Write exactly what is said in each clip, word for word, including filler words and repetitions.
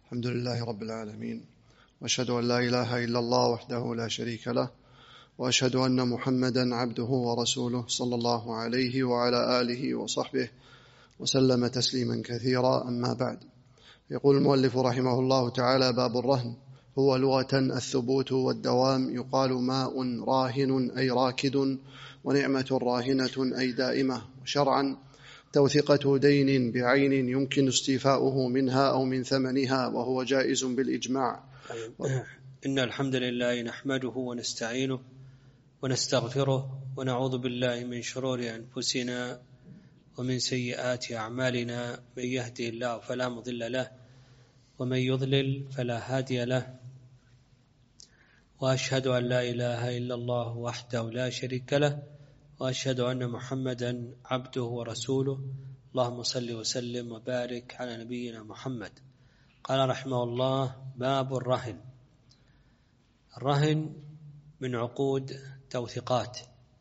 الحمد لله رب العالمين، وأشهد أن لا إله إلا الله وحده لا شريك له، وأشهد أن محمدا عبده ورسوله صلى الله عليه وعلى آله وصحبه وسلم تسليما كثيرا. أما بعد، يقول المؤلف رحمه الله تعالى: باب الرهن. هو لغة الثبوت والدوام، يقال ماء راهن أي راكد، ونعمة راهنة أي دائمة. وشرعا توثقة دين بعين يمكن استيفاؤه منها أو من ثمنها، وهو جائز بالإجماع. إن الحمد لله نحمده ونستعينه ونستغفره ونعوذ بالله من شرور أنفسنا ومن سيئات أعمالنا، من يهده الله فلا مضل له ومن يضلل فلا هادي له، وأشهد أن لا إله إلا الله وحده لا شريك له، وأشهد أن محمدا عبده ورسوله. اللهم صل وسلم وبارك على نبينا محمد. قال رحمه الله: باب الرهن. الرهن من عقود توثيقات،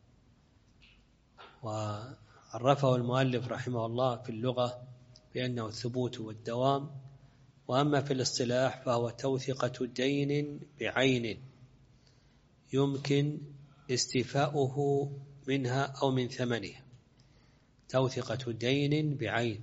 وعرفه المؤلف رحمه الله في اللغة بأنه الثبوت والدوام، وأما في الاصطلاح فهو توثقة دين بعين يمكن استيفاؤه منها أو من ثمنها. توثقة دين بعين.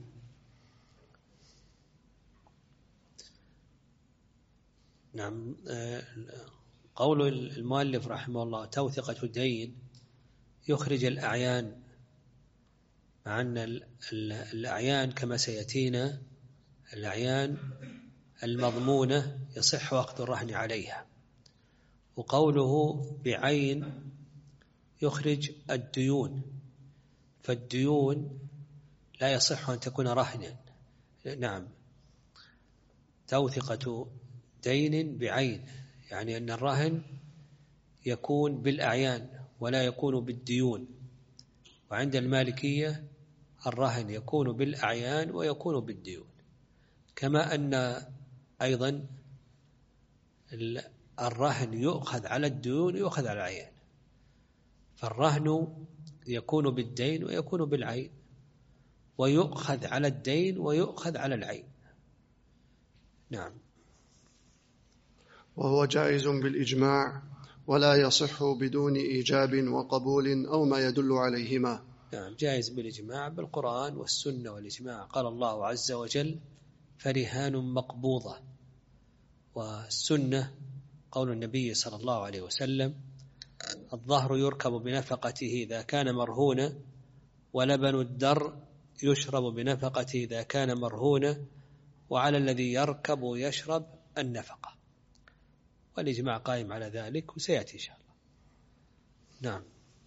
نعم. قول المؤلف رحمه الله توثقة دين يخرج الأعيان، مع أن الأعيان كما سيأتينا الأعيان المضمونة يصح أخذ الرهن عليها. وقوله بعين يخرج الديون، فالديون لا يصح أن تكون رهنا. نعم. توثقة دين بعين يعني أن الرهن يكون بالأعيان ولا يكون بالديون. وعند المالكية الرهن يكون بالأعيان ويكون بالديون، كما أن أيضا الرهن يؤخذ على الديون ويؤخذ على الأعيان. فالرهن يكون بالدين ويكون بالعين، ويؤخذ على الدين ويؤخذ على العين. نعم. وهو جائز بالإجماع، ولا يصح بدون إيجاب وقبول أو ما يدل عليهما. نعم، جائز بالإجماع بالقرآن والسنة والإجماع. قال الله عز وجل: فرهان مقبوضة. والسنة قول النبي صلى الله عليه وسلم: الظهر يركب بنفقته إذا كان مرهونا، ولبن الدر يشرب بنفقته إذا كان مرهونا، وعلى الذي يركب يشرب النفقة. والإجماع قائم على ذلك وسيأتي إن شاء الله. نعم.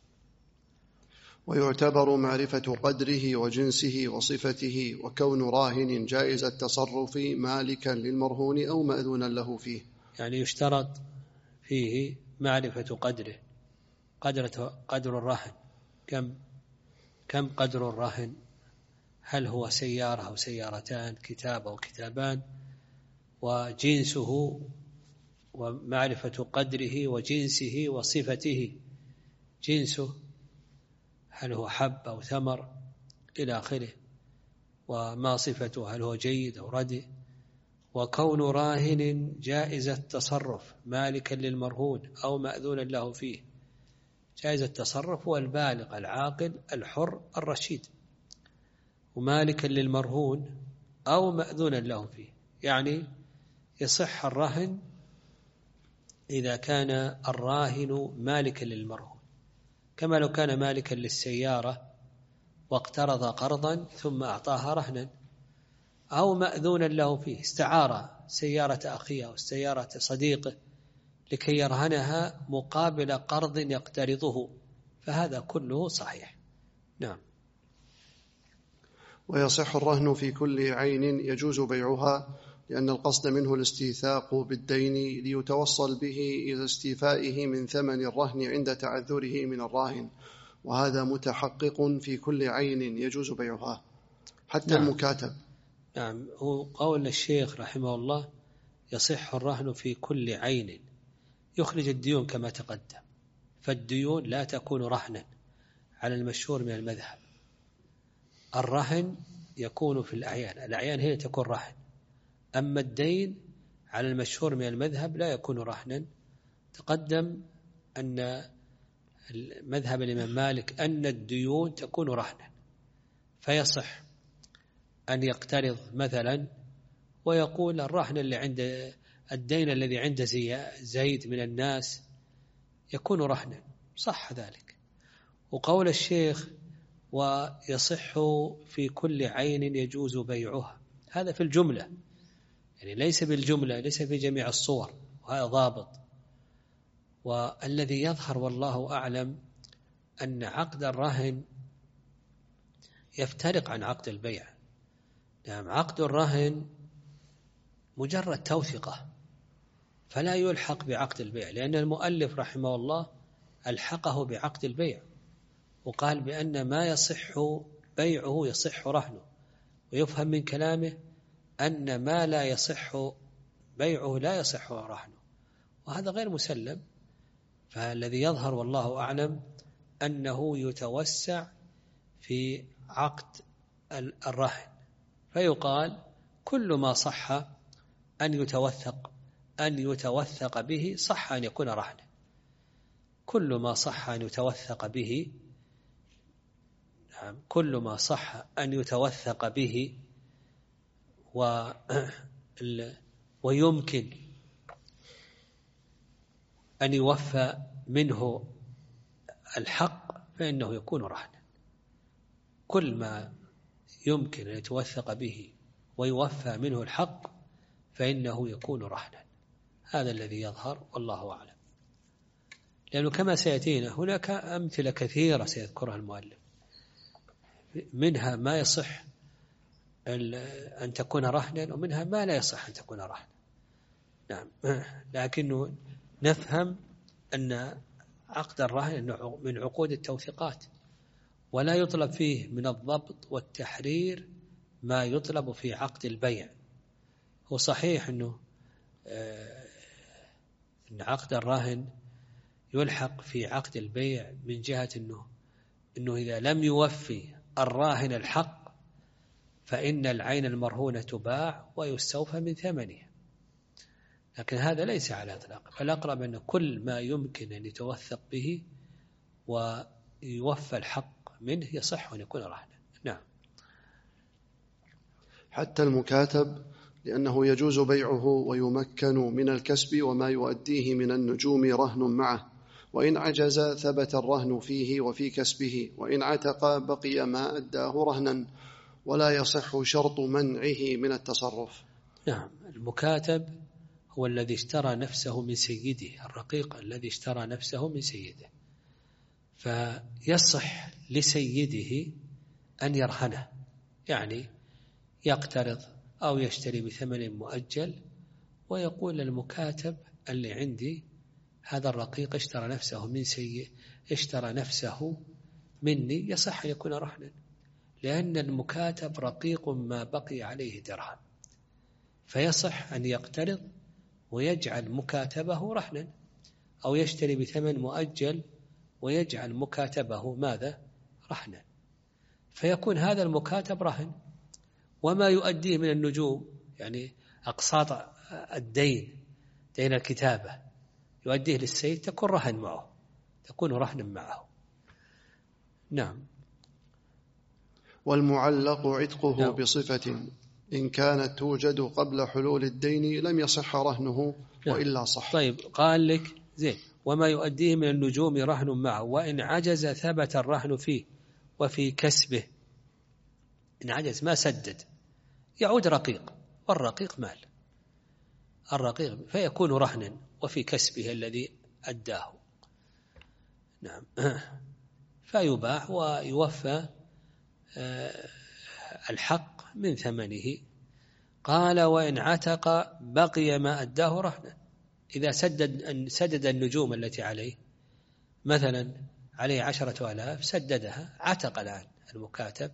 ويعتبر معرفة قدره وجنسه وصفته، وكون راهن جائز التصرف مالكا للمرهون أو مأذونا له فيه. يعني يشترط فيه معرفة قدره، قدر قدر الرهن. كم كم قدر الرهن؟ هل هو سيارة أو سيارتان، كتاب أو كتابان؟ وجنسه، ومعرفة قدره وجنسه وصفته. جنسه هل هو حب أو ثمر إلى آخره، وما صفته، هل هو جيد أو ردي. وكون راهن جائز التصرف مالكا للمرهون أو مأذونا له فيه. جائز التصرف هو البالغ العاقل الحر الرشيد، ومالكا للمرهون أو مأذونا له فيه. يعني يصح الرهن إذا كان الراهن مالكا للمرهون، كما لو كان مالكا للسيارة واقترض قرضا ثم أعطاها رهنا، أو مأذونا له فيه، استعار سيارة أخيه أو سيارة صديقه لكي يرهنها مقابل قرض يقترضه، فهذا كله صحيح. نعم. ويصح الرهن في كل عين يجوز بيعها، لأن القصد منه الاستيثاق بالدين ليتوصل به إلى استيفائه من ثمن الرهن عند تعذره من الراهن، وهذا متحقق في كل عين يجوز بيعها حتى نعم. المكاتب. نعم. هو قول الشيخ رحمه الله: يصح الرهن في كل عين، يخرج الديون كما تقدم. فالديون لا تكون رهنا على المشهور من المذهب. الرهن يكون في الأعيان، الأعيان هي تكون رهن. أما الدين على المشهور من المذهب لا يكون رهنا. تقدم أن مذهب الإمام مالك أن الديون تكون رهنا، فيصح أن يقترض مثلا ويقول الرهن اللي عند الدين الذي عند زيد من الناس يكون رهنا، صح ذلك. وقول الشيخ ويصح في كل عين يجوز بيعها، هذا في الجملة، يعني ليس بالجملة، ليس في جميع الصور، وهذا ضابط. والذي يظهر والله أعلم أن عقد الرهن يفترق عن عقد البيع. نعم، عقد الرهن مجرد توثيقة فلا يلحق بعقد البيع، لأن المؤلف رحمه الله ألحقه بعقد البيع وقال بأن ما يصح بيعه يصح رهنه، ويفهم من كلامه أن ما لا يصح بيعه لا يصح رهنه، وهذا غير مسلم. فالذي يظهر والله أعلم أنه يتوسع في عقد الرهن، فيقال كل ما صح أن يتوثق أن يتوثق به صح أن يكون رهنا، كل ما صح أن يتوثق به نعم كل ما صح أن يتوثق به و ويمكن أن يوفى منه الحق فإنه يكون رهنا. كل ما يمكن أن يتوثق به ويوفى منه الحق فإنه يكون رهنا، هذا الذي يظهر والله أعلم. لأنه كما سيأتينا هناك أمثلة كثيرة سيذكرها المؤلف، منها ما يصح أن تكون رهنا ومنها ما لا يصح أن تكون رهنا. نعم، لكنه نفهم أن عقد الرهن من عقود التوثيقات، ولا يطلب فيه من الضبط والتحرير ما يطلب في عقد البيع. هو صحيح أنه أن عقد الرهن يلحق في عقد البيع من جهة أنه, إنه إذا لم يوفي الراهن الحق فإن العين المرهونة تباع ويستوفى من ثمنها، لكن هذا ليس على إطلاق. فالأقرب أن كل ما يمكن أن يتوثق به ويوفى الحق منه يصح أن يكون رهنا. نعم. حتى المكاتب لأنه يجوز بيعه ويمكن من الكسب وما يؤديه من النجوم رهن معه، وإن عجز ثبت الرهن فيه وفي كسبه، وإن عتق بقي ما أداه رهنا، ولا يصح شرط منعه من التصرف. نعم، المكاتب هو الذي اشترى نفسه من سيده، الرقيق الذي اشترى نفسه من سيده، فيصح لسيده أن يرهنه، يعني يقترض أو يشتري بثمن مؤجل ويقول للمكاتب اللي عندي هذا الرقيق اشترى نفسه من سيء اشترى نفسه مني، يصح أن يكون رهنا، لأن المكاتب رقيق ما بقي عليه درهم، فيصح أن يقترض ويجعل مكاتبه رهنا، أو يشتري بثمن مؤجل ويجعل مكاتبه ماذا؟ رهنا، فيكون هذا المكاتب رهن. وما يؤديه من النجوم، يعني أقساط الدين، دين الكتابة، يؤديه للسيد تكون رهن معه، تكون رهنا معه. نعم. والمعلق عتقه نعم. بصفة إن كانت توجد قبل حلول الدين لم يصح رهنه. نعم. وإلا صح. طيب، قال لك زين وما يؤديه من النجوم رهن معه، وإن عجز ثبت الرهن فيه وفي كسبه. إن عجز ما سدد يعود رقيق، والرقيق مال الرقيق فيكون رهنا وفي كسبه الذي أداه. نعم. فيباع ويوفى الحق من ثمنه. قال وإن عتق بقي ما أداه رهنا، إذا سدد سدد النجوم التي عليه، مثلا عليه عشرة آلاف سددها، عتق الآن المكاتب،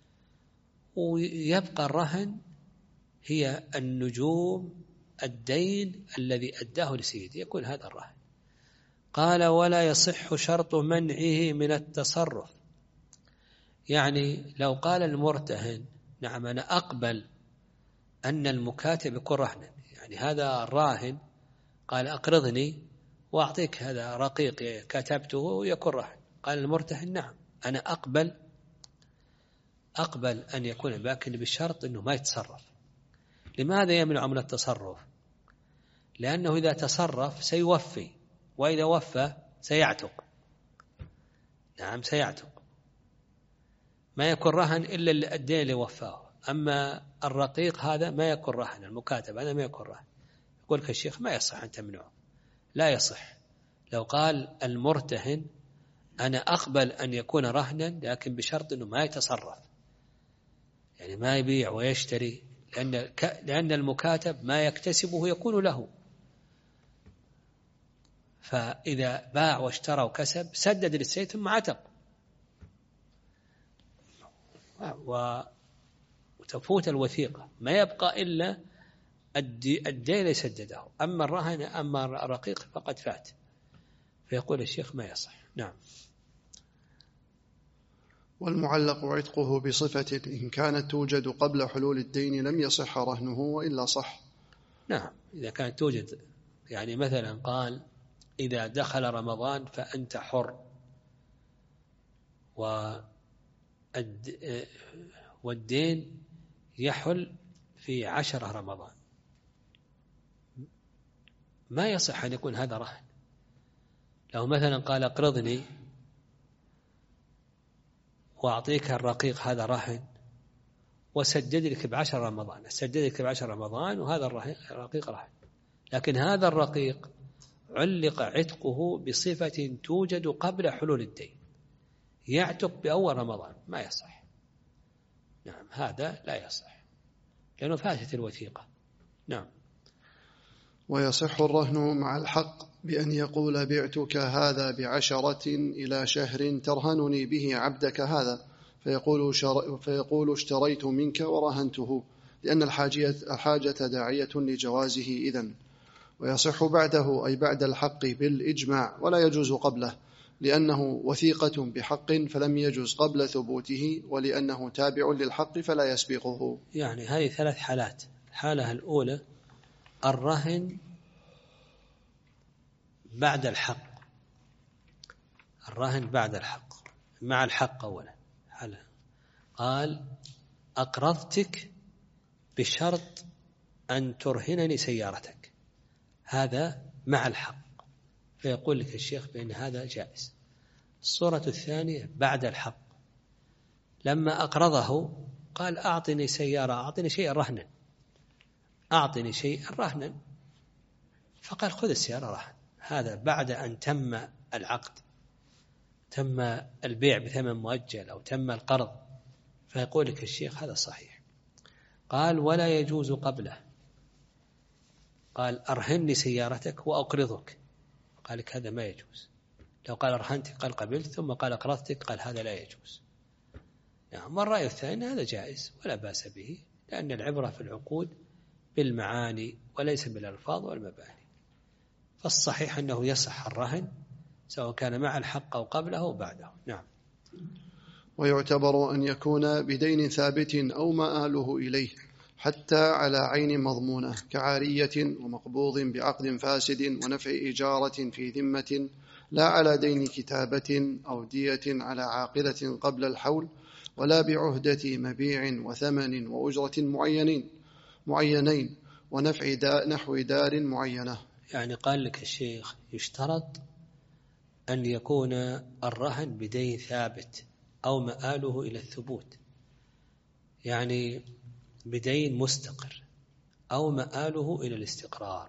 ويبقى الرهن هي النجوم الدين الذي أداه لسيده، يكون هذا الرهن. قال ولا يصح شرط منعه من التصرف، يعني لو قال المرتهن نعم أنا أقبل أن المكاتب يكون رهنا، يعني هذا الراهن قال أقرضني وأعطيك هذا رقيق كتبته ويكون رهن. قال المرتهن نعم أنا أقبل أقبل أن يكون، لكن بشرط أنه ما يتصرف. لماذا يمنع من التصرف؟ لأنه إذا تصرف سيوفي، وإذا وفى سيعتق. نعم سيعتق، ما يكون رهن إلا الدين اللي وفاه. أما الرقيق هذا ما يكون رهن، المكاتب هذا ما يكون رهن. يقول لك الشيخ ما يصح أن تمنعه. لا يصح. لو قال المرتهن أنا أقبل أن يكون رهنا لكن بشرط أنه ما يتصرف، يعني ما يبيع ويشتري، لأن لأن المكاتب ما يكتسبه يكون له. فإذا باع واشترى وكسب سدد للسيد ثم عتق وتفوت الوثيقة، ما يبقى إلا الدين يسدده. أما الرهن أما الرقيق فقد فات. فيقول الشيخ ما يصح. نعم. والمعلق عتقه بصفة إن كانت توجد قبل حلول الدين لم يصح رهنه وإلا صح. نعم إذا كانت توجد، يعني مثلا قال إذا دخل رمضان فأنت حر، والدين يحل في عشرة رمضان، ما يصح أن يكون هذا رهن. لو مثلا قال اقرضني وأعطيك الرقيق هذا رهن وسدد لك بعشر رمضان، سدد لك بعشر رمضان وهذا الرقيق رهن، لكن هذا الرقيق علق عتقه بصفة توجد قبل حلول الدين، يعتق بأول رمضان، ما يصح. نعم هذا لا يصح لأنه فاتت الوثيقة. نعم. ويصح الرهن مع الحق بأن يقول بعتك هذا بعشرة إلى شهر ترهنني به عبدك هذا، فيقول, شر... فيقول اشتريت منك ورهنته، لأن الحاجة, الحاجة داعية لجوازه إذن. ويصح بعده أي بعد الحق بالإجماع، ولا يجوز قبله، لأنه وثيقة بحق فلم يجوز قبل ثبوته، ولأنه تابع للحق فلا يسبقه. يعني هذه ثلاث حالات. الحالة الأولى الرهن بعد الحق، الرهن بعد الحق مع الحق أولا. حالة قال أقرضتك بشرط أن ترهنني سيارتك، هذا مع الحق، فيقول لك الشيخ بأن هذا جائز. الصورة الثانية بعد الحق، لما أقرضه قال أعطني سيارة، أعطني شيئا رهنا، أعطني شيئا رهنا، فقال خذ السيارة رهن. هذا بعد أن تم العقد، تم البيع بثمن مؤجل أو تم القرض، فيقول لك الشيخ هذا صحيح. قال ولا يجوز قبله، قال أرهني سيارتك وأقرضك، قال لك هذا ما يجوز. لو قال أرهنتك قال قبلت، ثم قال أقرضتك قال هذا لا يجوز. نعم. والرأي الثاني هذا جائز ولا بأس به، لأن العبرة في العقود بالمعاني وليس بالألفاظ والمباني. فالصحيح أنه يصح الرهن سواء كان مع الحق أو قبله أو بعده. نعم. ويعتبر أن يكون بدين ثابت أو مآله إليه حتى على عين مضمونة كعارية ومقبوض بعقد فاسد ونفع إجارة في ذمة، لا على دين كتابة أو دية على عاقلة قبل الحول، ولا بعهدة مبيع وثمن وأجرة معينين معينين ونفع دا نحو دار معينة. يعني قال لك الشيخ يشترط أن يكون الرهن بدين ثابت أو مآله إلى الثبوت، يعني بدين مستقر أو مآله إلى الاستقرار.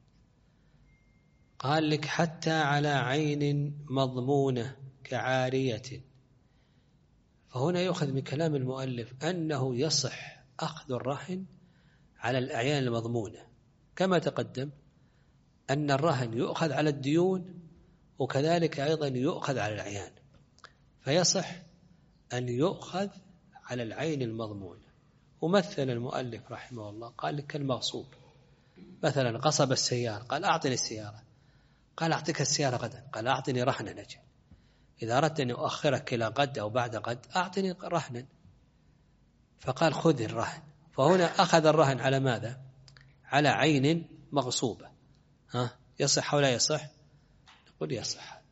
قال لك حتى على عين مضمونة كعارية، فهنا يؤخذ من كلام المؤلف أنه يصح أخذ الرهن على الأعيان المضمونة، كما تقدم أن الرهن يؤخذ على الديون وكذلك أيضا يؤخذ على الأعيان، فيصح أن يؤخذ على العين المضمونة. ومثل المؤلف رحمه الله قال لك المغصوب، مثلا غصب السيارة قال أعطني السيارة، قال أعطيك السيارة غدا، قال أعطني رهنا نجل، إذا أردت أن أؤخرك إلى غد أو بعد غد أعطني رهنا، فقال خذ الرهن. فهنا أخذ الرهن على ماذا؟ على عين مغصوبة، ها يصح أو لا يصح؟ نقول يصح.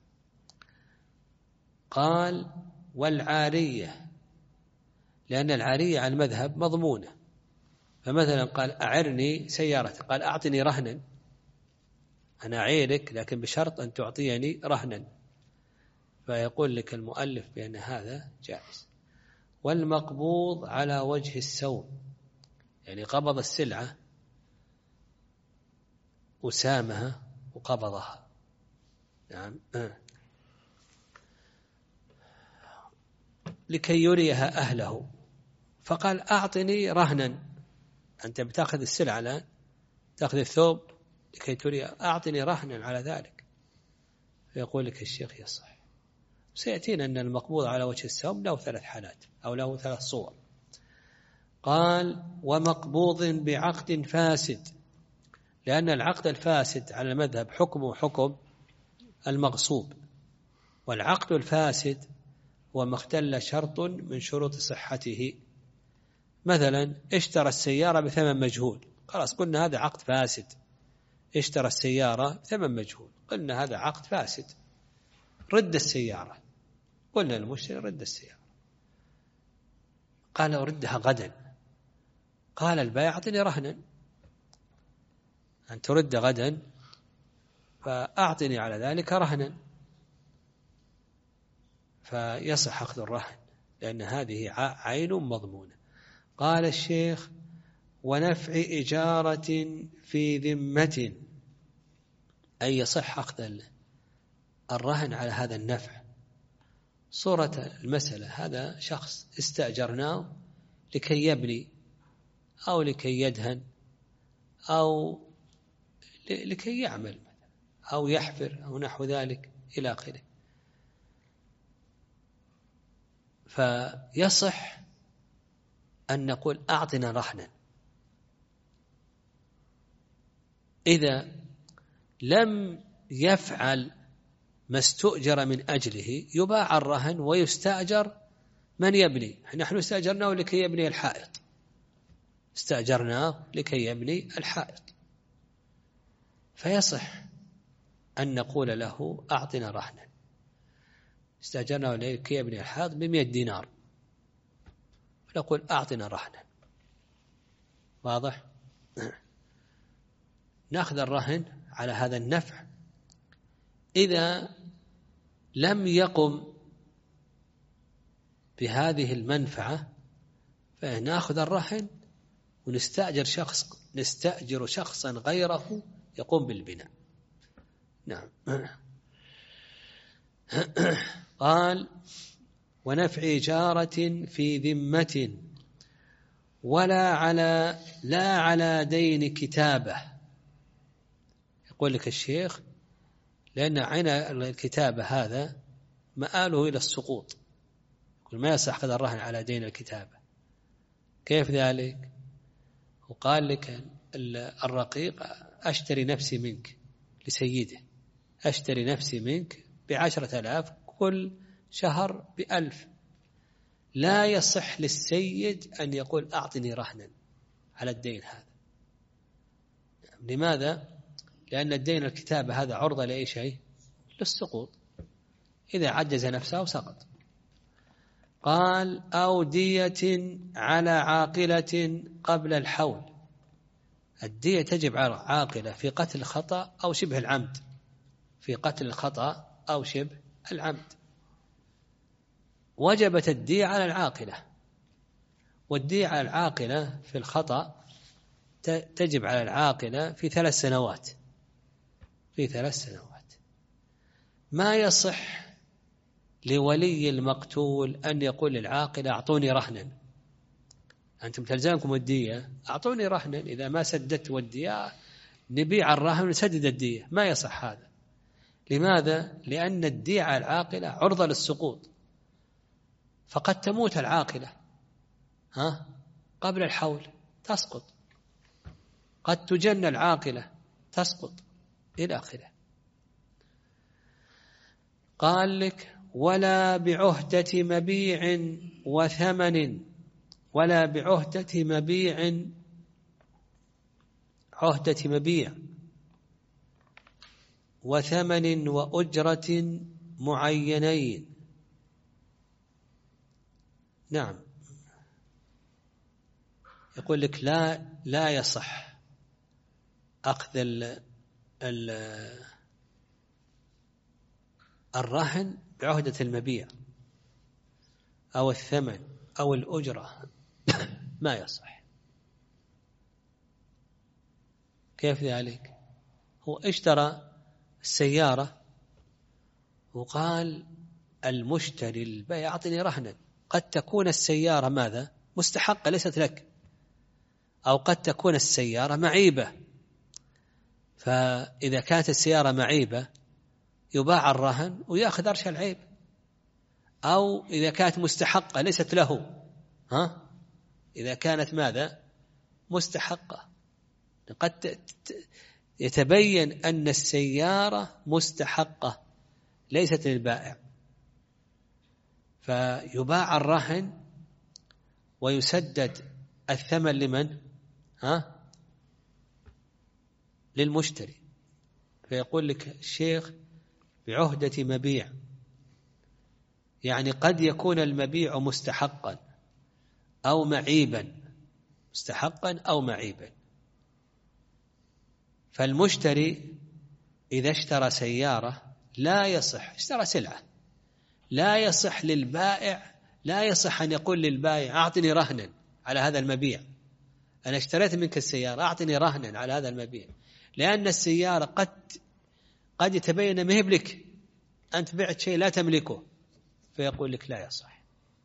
قال والعارية، لأن العارية على المذهب مضمونة، فمثلا قال أعرني سيارتي، قال أعطني رهنا، أنا أعيرك لكن بشرط أن تعطيني رهنا، فيقول لك المؤلف بأن هذا جائز. والمقبوض على وجه السوم، يعني قبض السلعة وسامها وقبضها، نعم، لكي يريها أهله، فقال أعطني رهنا، أنت بتأخذ السلعة الآن، تأخذ الثوب لكي تريها، أعطني رهنا على ذلك، فيقول لك الشيخ يصح. سيأتينا أن المقبوض على وجه السوم له ثلاث حالات أو له ثلاث صور. قال ومقبوض بعقد فاسد، لأن العقد الفاسد على المذهب حكمه حكم المغصوب، والعقد الفاسد هو ما اختل شرط من شروط صحته. مثلا اشترى السيارة بثمن مجهول، خلاص قلنا هذا عقد فاسد، اشترى السيارة بثمن مجهول، قلنا هذا عقد فاسد. رد السيارة، قلنا المشتري رد السيارة، قال أردها غدا، قال البائع أعطني رهنا، أن ترد غدا فأعطني على ذلك رهنا، فيصح أخذ الرهن لأن هذه عين مضمونة. قال الشيخ ونفع إجارة في ذمة، أي يصح أخذ الرهن على هذا النفع. صورة المسألة هذا شخص استأجرناه لكي يبني أو لكي يدهن أو لكي يعمل أو يحفر أو نحو ذلك إلى آخره، فيصح أن نقول أعطنا رهنا. إذا لم يفعل ما استؤجر من أجله يباع الرهن ويستأجر من يبني. نحن استأجرناه لكي يبني الحائط، استأجرناه لكي يبني الحائط، فيصح أن نقول له أعطنا رهنا، استأجرناه لكي يبني الحائط بمئة دينار، نقول أعطنا رهنا. واضح؟ نأخذ الرهن على هذا النفع. إذا لم يقم بهذه المنفعة فنأخذ الرهن ونستأجر شخص نستأجر شخصا غيره يقوم بالبناء. نعم. قال ونفع إجارة في ذمة ولا على لا على دين كتابة. يقول لك الشيخ لأن عين الكتابة هذا مآله إلى السقوط، ما يصح أخذ الرهن على دين الكتابة. كيف ذلك؟ وقال لك الرقيق أشتري نفسي منك لسيده، أشتري نفسي منك بعشرة آلاف كل شهر بألف، لا يصح للسيد أن يقول أعطني رهنا على الدين هذا. لماذا؟ لأن الدين الكتابة هذا عرضة لأي شيء؟ للسقوط، إذا عجز نفسه سقط. قال أو دية على عاقلة قبل الحول. الدية تجب على عاقلة في قتل الخطأ أو شبه العمد، في قتل الخطأ أو شبه العمد وجبت الدية على العاقلة، والدية على العاقلة في الخطأ تجب على العاقلة في ثلاث سنوات في ثلاث سنوات. ما يصح لولي المقتول أن يقول للعاقلة أعطوني رهنا، أنتم تلزمكم الدية، أعطوني رهنا، إذا ما سددت الدية نبيع الرهن ونسدد الدية. ما يصح هذا. لماذا؟ لأن الدية على العاقلة عرضة للسقوط، فقد تموت العاقلة ها قبل الحول تسقط، قد تجن العاقلة تسقط إلى آخره. قال لك ولا بعهدة مبيع وثمن، ولا بعهدة مبيع بعهدة مبيع وثمن وأجرة معينين. نعم، يقول لك لا لا يصح أخذ ال ال الرهن بعهدة المبيع أو الثمن أو الأجرة، ما يصح. كيف ذلك؟ هو اشترى السيارة وقال المشتري البيع أعطني رهنا. قد تكون السيارة ماذا؟ مستحقة ليست لك، أو قد تكون السيارة معيبة، فإذا كانت السيارة معيبة يباع الرهن ويأخذ أرش العيب، أو إذا كانت مستحقة ليست له، ها؟ إذا كانت ماذا؟ مستحقة، قد يتبين أن السيارة مستحقة ليست للبائع، فيباع الرهن ويسدد الثمن لمن؟ ها؟ للمشتري. فيقول لك الشيخ بعهدة مبيع، يعني قد يكون المبيع مستحقا أو معيبا، مستحقا أو معيبا. فالمشتري إذا اشترى سيارة لا يصح، اشترى سلعة، لا يصح للبائع، لا يصح أن يقول للبائع أعطني رهنا على هذا المبيع، أنا اشتريت منك السيارة أعطني رهنا على هذا المبيع، لأن السيارة قد قد يتبين ما هي بلك، أنت بعت شيء لا تملكه، فيقول لك لا يصح.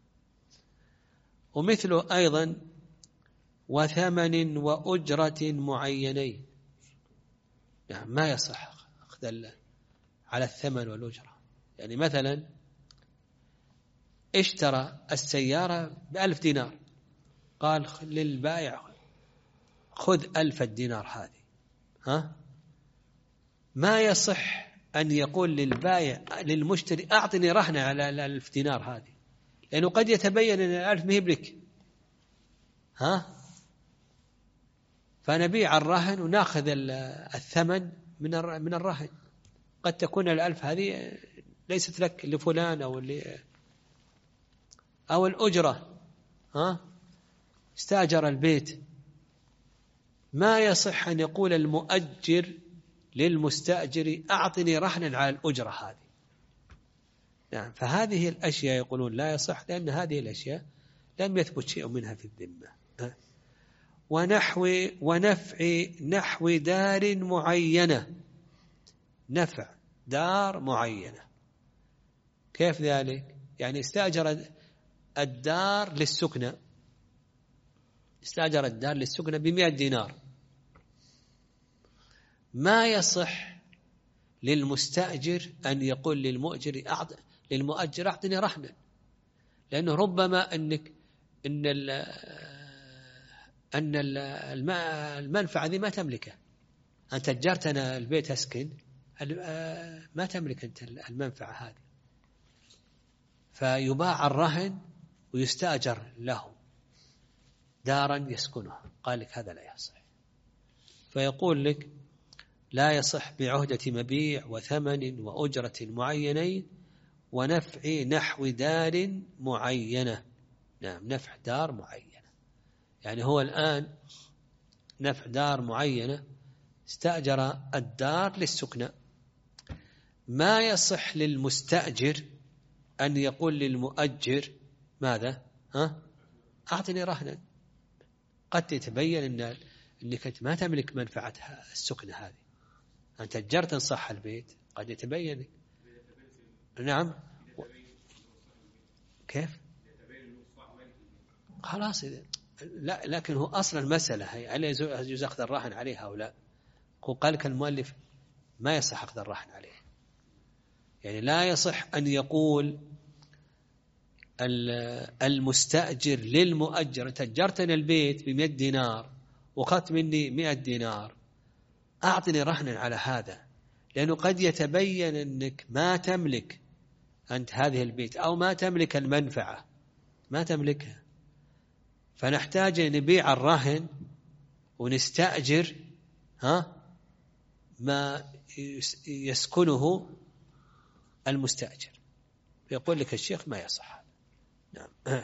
ومثله أيضا وثمن وأجرة معينين، يعني ما يصح أخذ على الثمن والأجرة. يعني مثلا اشترى السيارة بألف دينار، قال للبائع خذ ألف الدينار هذه، ها؟ ما يصح أن يقول للبائع للمشتري أعطني رهنة على الألف دينار هذه، لأنه قد يتبين أن الألف مهب لك، ها؟ فنبيع الرهن وناخذ الثمن من من الرهن، قد تكون الألف هذه ليست لك، لفلان أو اللي أو الأجرة، ها؟ استأجر البيت، ما يصح أن يقول المؤجر للمستأجر أعطني رهنا على الأجرة هذه. نعم، فهذه الأشياء يقولون لا يصح، لأن هذه الأشياء لم يثبت شيء منها في الذمة. ونحو ونفع نحو دار معينة، نفع دار معينة، كيف ذلك؟ يعني استأجر الدار للسكنة، استأجر الدار للسكنة بمئة دينار، ما يصح للمستأجر أن يقول للمؤجر أعط للمؤجر أعطني رهنا، لأنه ربما أنك إن ال أن المنفعة ذي ما تملكه، أنت أجرتنا البيت أسكن، ما تملك أنت المنفعة هذه، فيباع الرهن ويستأجر له دارا يسكنها، قال لك هذا لا يصح. فيقول لك لا يصح بعهدة مبيع وثمن وأجرة معينين ونفع نحو دار معينة. نعم، نفع دار معينة، يعني هو الآن نفع دار معينة استأجر الدار للسكنة، ما يصح للمستأجر أن يقول للمؤجر ماذا؟ ها؟ أعطني رهنا، قد يتبين أن أنك أنت ما تملك منفعة السكنة هذه، أنت أجرت صح البيت، قد يتبين. نعم، كيف؟ خلاص إذا لا، لكن هو أصل المسألة هي هل يجوز أخذ الرهن عليها أو لا؟ قال لك المؤلف ما يصح أخذ الرهن عليه، يعني لا يصح أن يقول المستأجر للمؤجر تأجرتني البيت بمئة دينار وأخذت مني مئة دينار، أعطني رهنا على هذا، لأنه قد يتبين أنك ما تملك أنت هذه البيت، أو ما تملك المنفعة، ما تملكها، فنحتاج أن نبيع الرهن ونستأجر ها ما يسكنه المستأجر، يقول لك الشيخ ما يصح. نعم.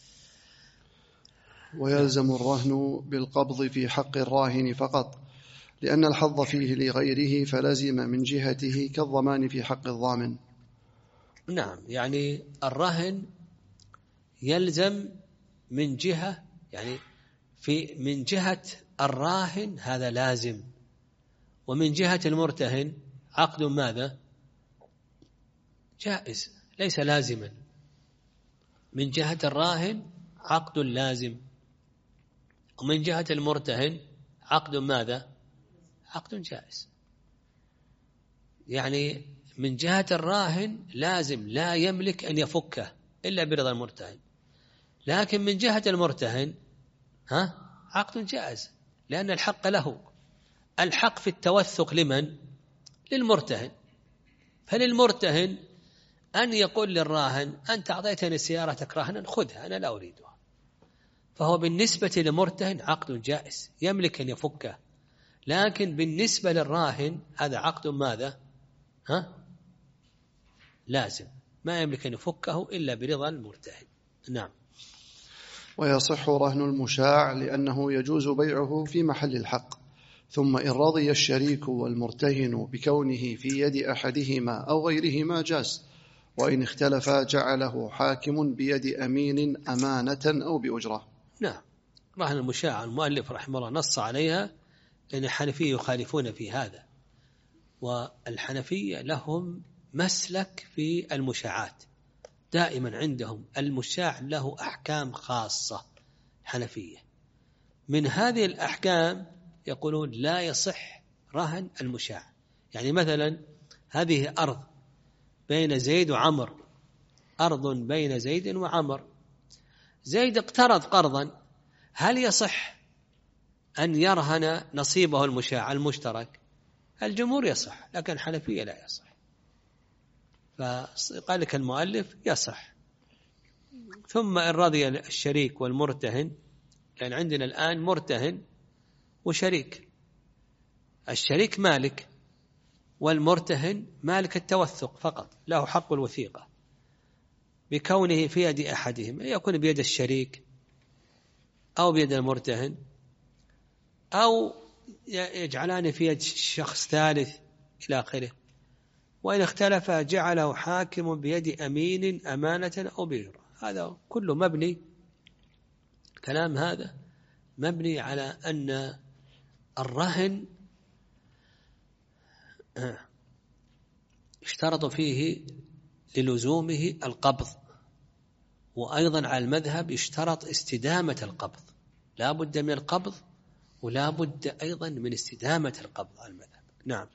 ويلزم الرهن بالقبض في حق الراهن فقط، لأن الحظ فيه لغيره فلزم من جهته كالضمان في حق الضامن. نعم، يعني الرهن يلزم من جهة، يعني في من جهة الراهن هذا لازم، ومن جهة المرتهن عقد ماذا؟ جائز ليس لازما. من جهة الراهن عقد لازم، ومن جهة المرتهن عقد ماذا؟ عقد جائز. يعني من جهة الراهن لازم لا يملك أن يفكه إلا برضا المرتهن، لكن من جهة المرتهن ها عقد جائز، لأن الحق له. الحق في التوثق لمن؟ للمرتهن. فللمرتهن أن يقول للراهن أنت أعطيتني سيارتك رهنا خذها أنا لا أريدها، فهو بالنسبة للمرتهن عقد جائز يملك أن يفكه. لكن بالنسبة للراهن هذا عقد ماذا؟ ها لازم، ما يملك أن يفكه إلا برضا المرتهن. نعم. ويصح رهن المشاع لأنه يجوز بيعه في محل الحق، ثم إن رضي الشريك والمرتهن بكونه في يد أحدهما أو غيرهما جاز، وإن اختلفا جعله حاكم بيد أمين أمانة أو بأجرة. نعم. رهن المشاع المؤلف رحمه الله نص عليها لأن الحنفية يخالفون في هذا، والحنفية لهم مسلك في المشاعات، دائما عندهم المشاع له أحكام خاصة حنفية. من هذه الأحكام يقولون لا يصح رهن المشاع. يعني مثلا هذه أرض بين زيد وعمر، أرض بين زيد وعمر، زيد اقترض قرضا، هل يصح أن يرهن نصيبه المشاع المشترك؟ الجمهور يصح، لكن الحنفية لا يصح. فقال لك المؤلف يصح. ثم إن رضي الشريك والمرتهن، يعني عندنا الآن مرتهن وشريك، الشريك مالك والمرتهن مالك التوثق فقط، له حق الوثيقة بكونه في يد أحدهم، يكون بيد الشريك أو بيد المرتهن أو يجعلان في يد شخص ثالث إلى آخره. وإن اختلف جعله حاكم بيد أمين أمانة أو بأجرة. هذا كله مبني، كلام هذا مبني على أن الرهن اشترط فيه للزومه القبض، وأيضا على المذهب اشترط استدامة القبض، لا بد من القبض ولا بد أيضا من استدامة القبض على المذهب. نعم.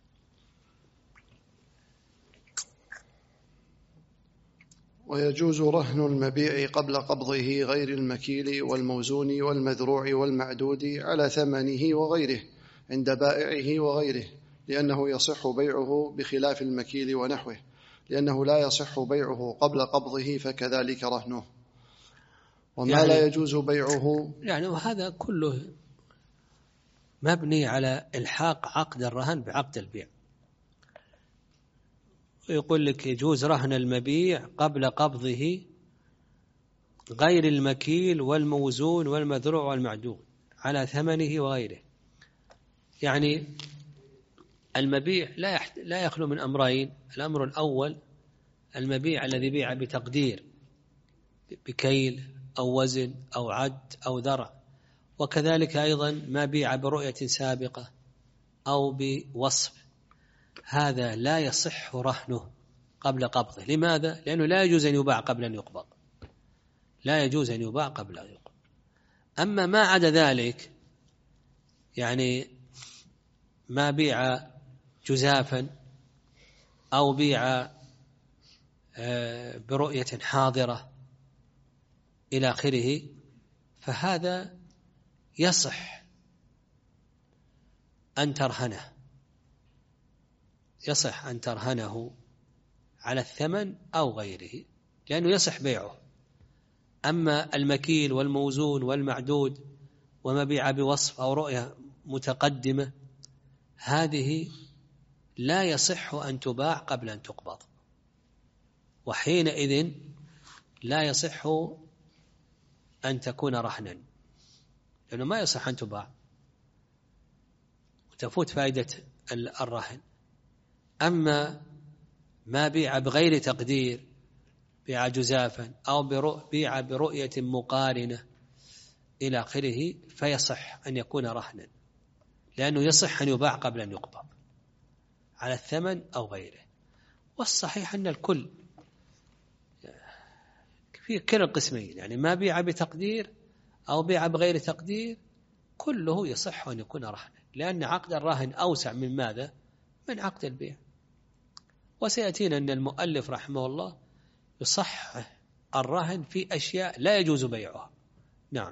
ويجوز رهن المبيع قبل قبضه غير المكيل والموزون والمذروع والمعدود على ثمنه وغيره عند بائعه وغيره، لأنه يصح بيعه بخلاف المكيل ونحوه، لأنه لا يصح بيعه قبل قبضه فكذلك رهنه. وما يعني لا يجوز بيعه، يعني وهذا كله مبني على إلحاق عقد الرهن بعقد البيع. يقول لك يجوز رهن المبيع قبل قبضه غير المكيل والموزون والمذروع والمعدود على ثمنه وغيره. يعني المبيع لا يحت... لا يخلو من أمرين. الأمر الأول المبيع الذي بيع بتقدير بكيل أو وزن أو عد أو ذرع، وكذلك أيضا ما بيع برؤية سابقة أو بوصف، هذا لا يصح رهنه قبل قبضه. لماذا؟ لأنه لا يجوز أن يباع قبل أن يقبض، لا يجوز أن يباع قبل أن يقبض. أما ما عدا ذلك، يعني ما بيع جزافا أو بيع برؤية حاضرة إلى آخره، فهذا يصح أن ترهنه، يصح أن ترهنه على الثمن أو غيره، لأنه يصح بيعه. أما المكيل والموزون والمعدود وما بيع بوصف أو رؤية متقدمة هذه لا يصح أن تباع قبل أن تقبض، وحينئذ لا يصح أن تكون رهنا، لأنه ما يصح أن تباع وتفوت فائدة الرهن. أما ما بيع بغير تقدير، بيع جزافا أو بيع برؤية مقارنة إلى آخره، فيصح أن يكون رهنا، لأنه يصح أن يباع قبل أن يقبض على الثمن أو غيره. والصحيح أن الكل في كلا القسمين، يعني ما بيع بتقدير أو بيع بغير تقدير كله يصح أن يكون رهنا، لأن عقد الرهن أوسع من ماذا؟ من عقد البيع. وسيأتينا أن المؤلف رحمه الله يصحح الرهن في أشياء لا يجوز بيعها. نعم.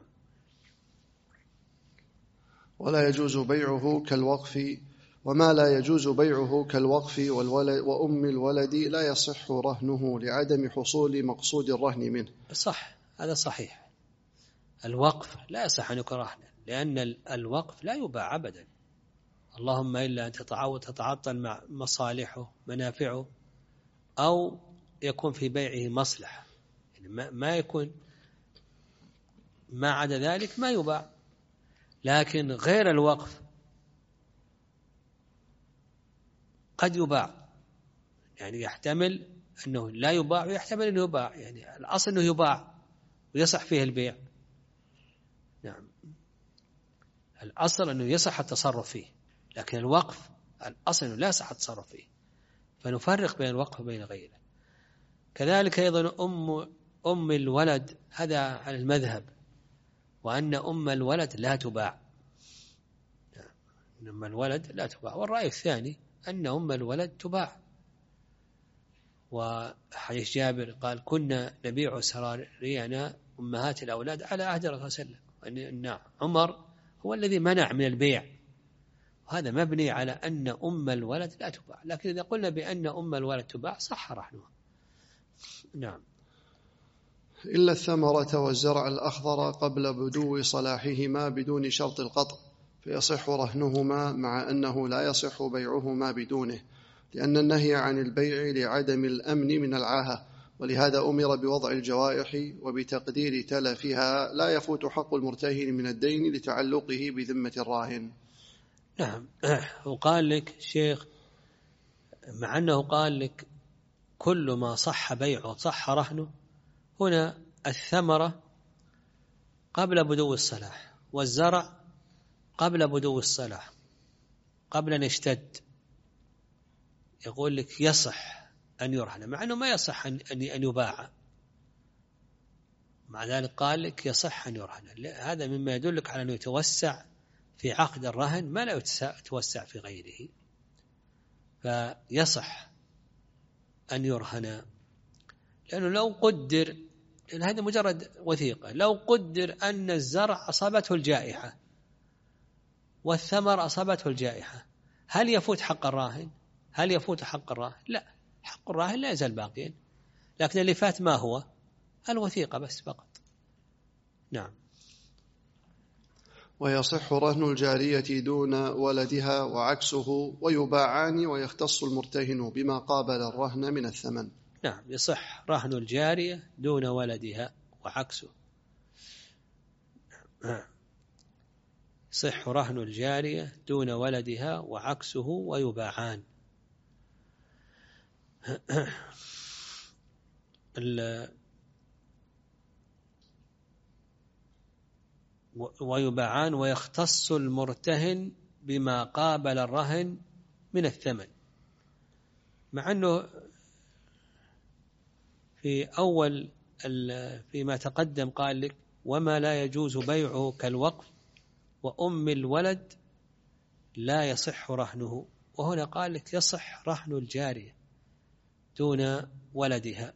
ولا يجوز بيعه كالوقف، وما لا يجوز بيعه كالوقف والولد وأم الولد لا يصح رهنه لعدم حصول مقصود الرهن منه. صح، هذا صحيح. الوقف لا يصح أن يكون رهنا، لأن الوقف لا يباع أبدا، اللهم إلا أن تتعاطل مع مصالحه منافعه، أو يكون في بيعه مصلحة، يعني ما يكون، ما عدا ذلك ما يباع. لكن غير الوقف قد يباع، يعني يحتمل أنه لا يباع ويحتمل أنه يباع، يعني الأصل أنه يباع ويصح فيه البيع. نعم، الأصل أنه يصح التصرف فيه، لكن الوقف الأصل أنه لا يصح التصرف فيه، فنفرق بين الوقف وبين غيره. كذلك أيضا أم أم الولد، هذا على المذهب، وأن أم الولد لا تباع، أم الولد لا تباع. والرأي الثاني أن أم الولد تباع، وحديث جابر قال كنا نبيع سرارينا أمهات الأولاد على عهد الرسول صلى الله عليه وسلم، أن عمر هو الذي منع من البيع، وهذا مبني على أن أم الولد لا تباع. لكن إذا قلنا بأن أم الولد تباع صح رهنها. نعم. إلا الثمرة والزرع الأخضر قبل بدو صلاحهما بدون شرط القطع، فيصح رهنهما، مع أنه لا يصح بيعهما بدونه، لأن النهي عن البيع لعدم الأمن من العاهة، ولهذا أمر بوضع الجوائح وبتقدير تلفها، لا يفوت حق المرتهن من الدين لتعلقه بذمة الراهن. نعم. وقال لك شيخ، مع أنه قال لك كل ما صح بيعه صح رهنه، هنا الثمرة قبل بدو الصلاح، والزرع قبل بدو الصلاح، قبل أن يشتد، يقول لك يصح أن يرهن، مع أنه ما يصح أن أن يباع، مع ذلك قال لك يصح أن يرهن. هذا مما يدلك على أنه يتوسع في عقد الرهن ما لا يتوسع في غيره، فيصح أن يرهن. لأنه لو قدر، لأن هذا مجرد وثيقة، لو قدر أن الزرع أصابته الجائحة والثمر أصابته الجائحة، هل يفوت حق الراهن؟ هل يفوت حق الراهن؟ لا، حق الراهن لا يزال باقيا، لكن اللي فات ما هو؟ الوثيقة بس فقط. نعم. ويصح رهن الجارية دون ولدها وعكسه، ويباعان ويختص المرتهن بما قابل الرهن من الثمن. نعم، يصح رهن الجارية دون ولدها وعكسه. يصح رهن الجارية دون ولدها وعكسه ويباعان. ويباعان ويختص المرتهن بما قابل الرهن من الثمن، مع أنه في أول فيما تقدم قال لك وما لا يجوز بيعه كالوقف وأم الولد لا يصح رهنه، وهنا قال لك يصح رهن الجارية دون ولدها.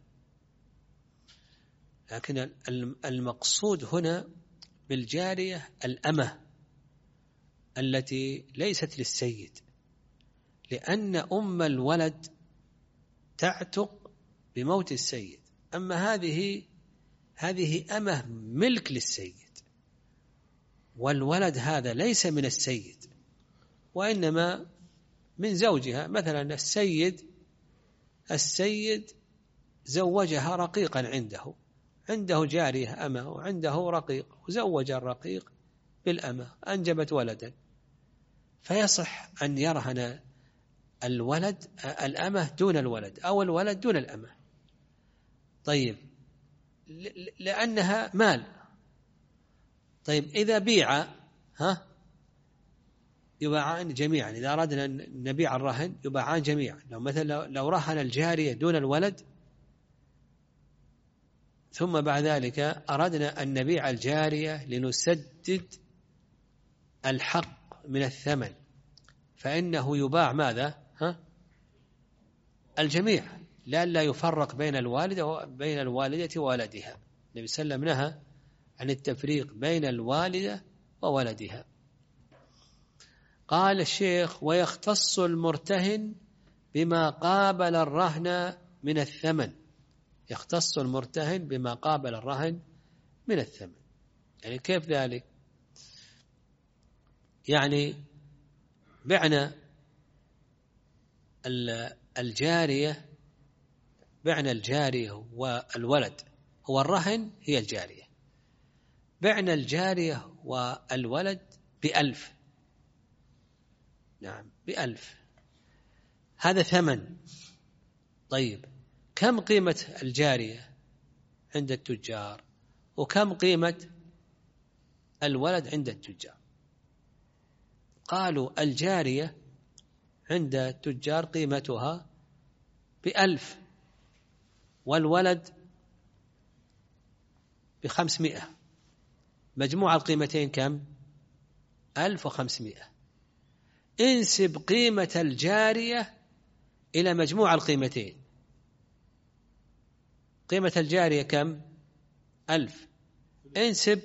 لكن المقصود هنا بالجارية الأمة التي ليست للسيد، لأن أم الولد تعتق بموت السيد، أما هذه هذه أمة ملك للسيد، والولد هذا ليس من السيد وإنما من زوجها. مثلا السيد السيد زوجها رقيقا عنده عنده جارية أمة وعنده رقيق، وزوج الرقيق بالأمة أنجبت ولدا، فيصح أن يرهن الولد الأمة دون الولد أو الولد دون الأمة. طيب لأنها مال. طيب إذا بيع ها يباعان جميعا. إذا أردنا أن نبيع الرهن يباعان جميعا. لو مثلا لو رهن الجارية دون الولد ثم بعد ذلك أردنا أن نبيع الجارية لنسدد الحق من الثمن، فإنه يباع ماذا؟ ها؟ الجميع، لئلا يفرق بين الوالدة وبين الوالدة وولدها. النبي صلى الله عليه وسلم نهى عن التفريق بين الوالدة وولدها. قال الشيخ: ويختص المرتهن بما قابل الرهن من الثمن. يختص المرتهن بما قابل الرهن من الثمن. يعني كيف ذلك؟ يعني بعنا الجارية بعنا الجارية والولد. هو الرهن هي الجارية. بعنا الجارية والولد بألف. نعم بألف، هذا ثمن. طيب كم قيمة الجارية عند التجار وكم قيمة الولد عند التجار؟ قالوا الجارية عند التجار قيمتها بألف والولد بخمسمائة. مجموع القيمتين كم؟ ألف وخمسمائة. انسب قيمة الجارية إلى مجموع القيمتين. قيمة الجارية كم؟ ألف. انسب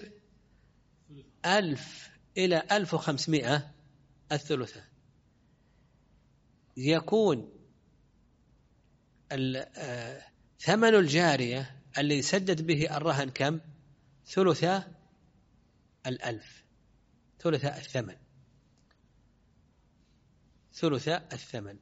ألف إلى ألف وخمسمائة، الثلثة. يكون ثمن الجارية اللي سدد به الرهن كم؟ ثلثة الألف، ثلثة الثمن، ثلثة الثمن.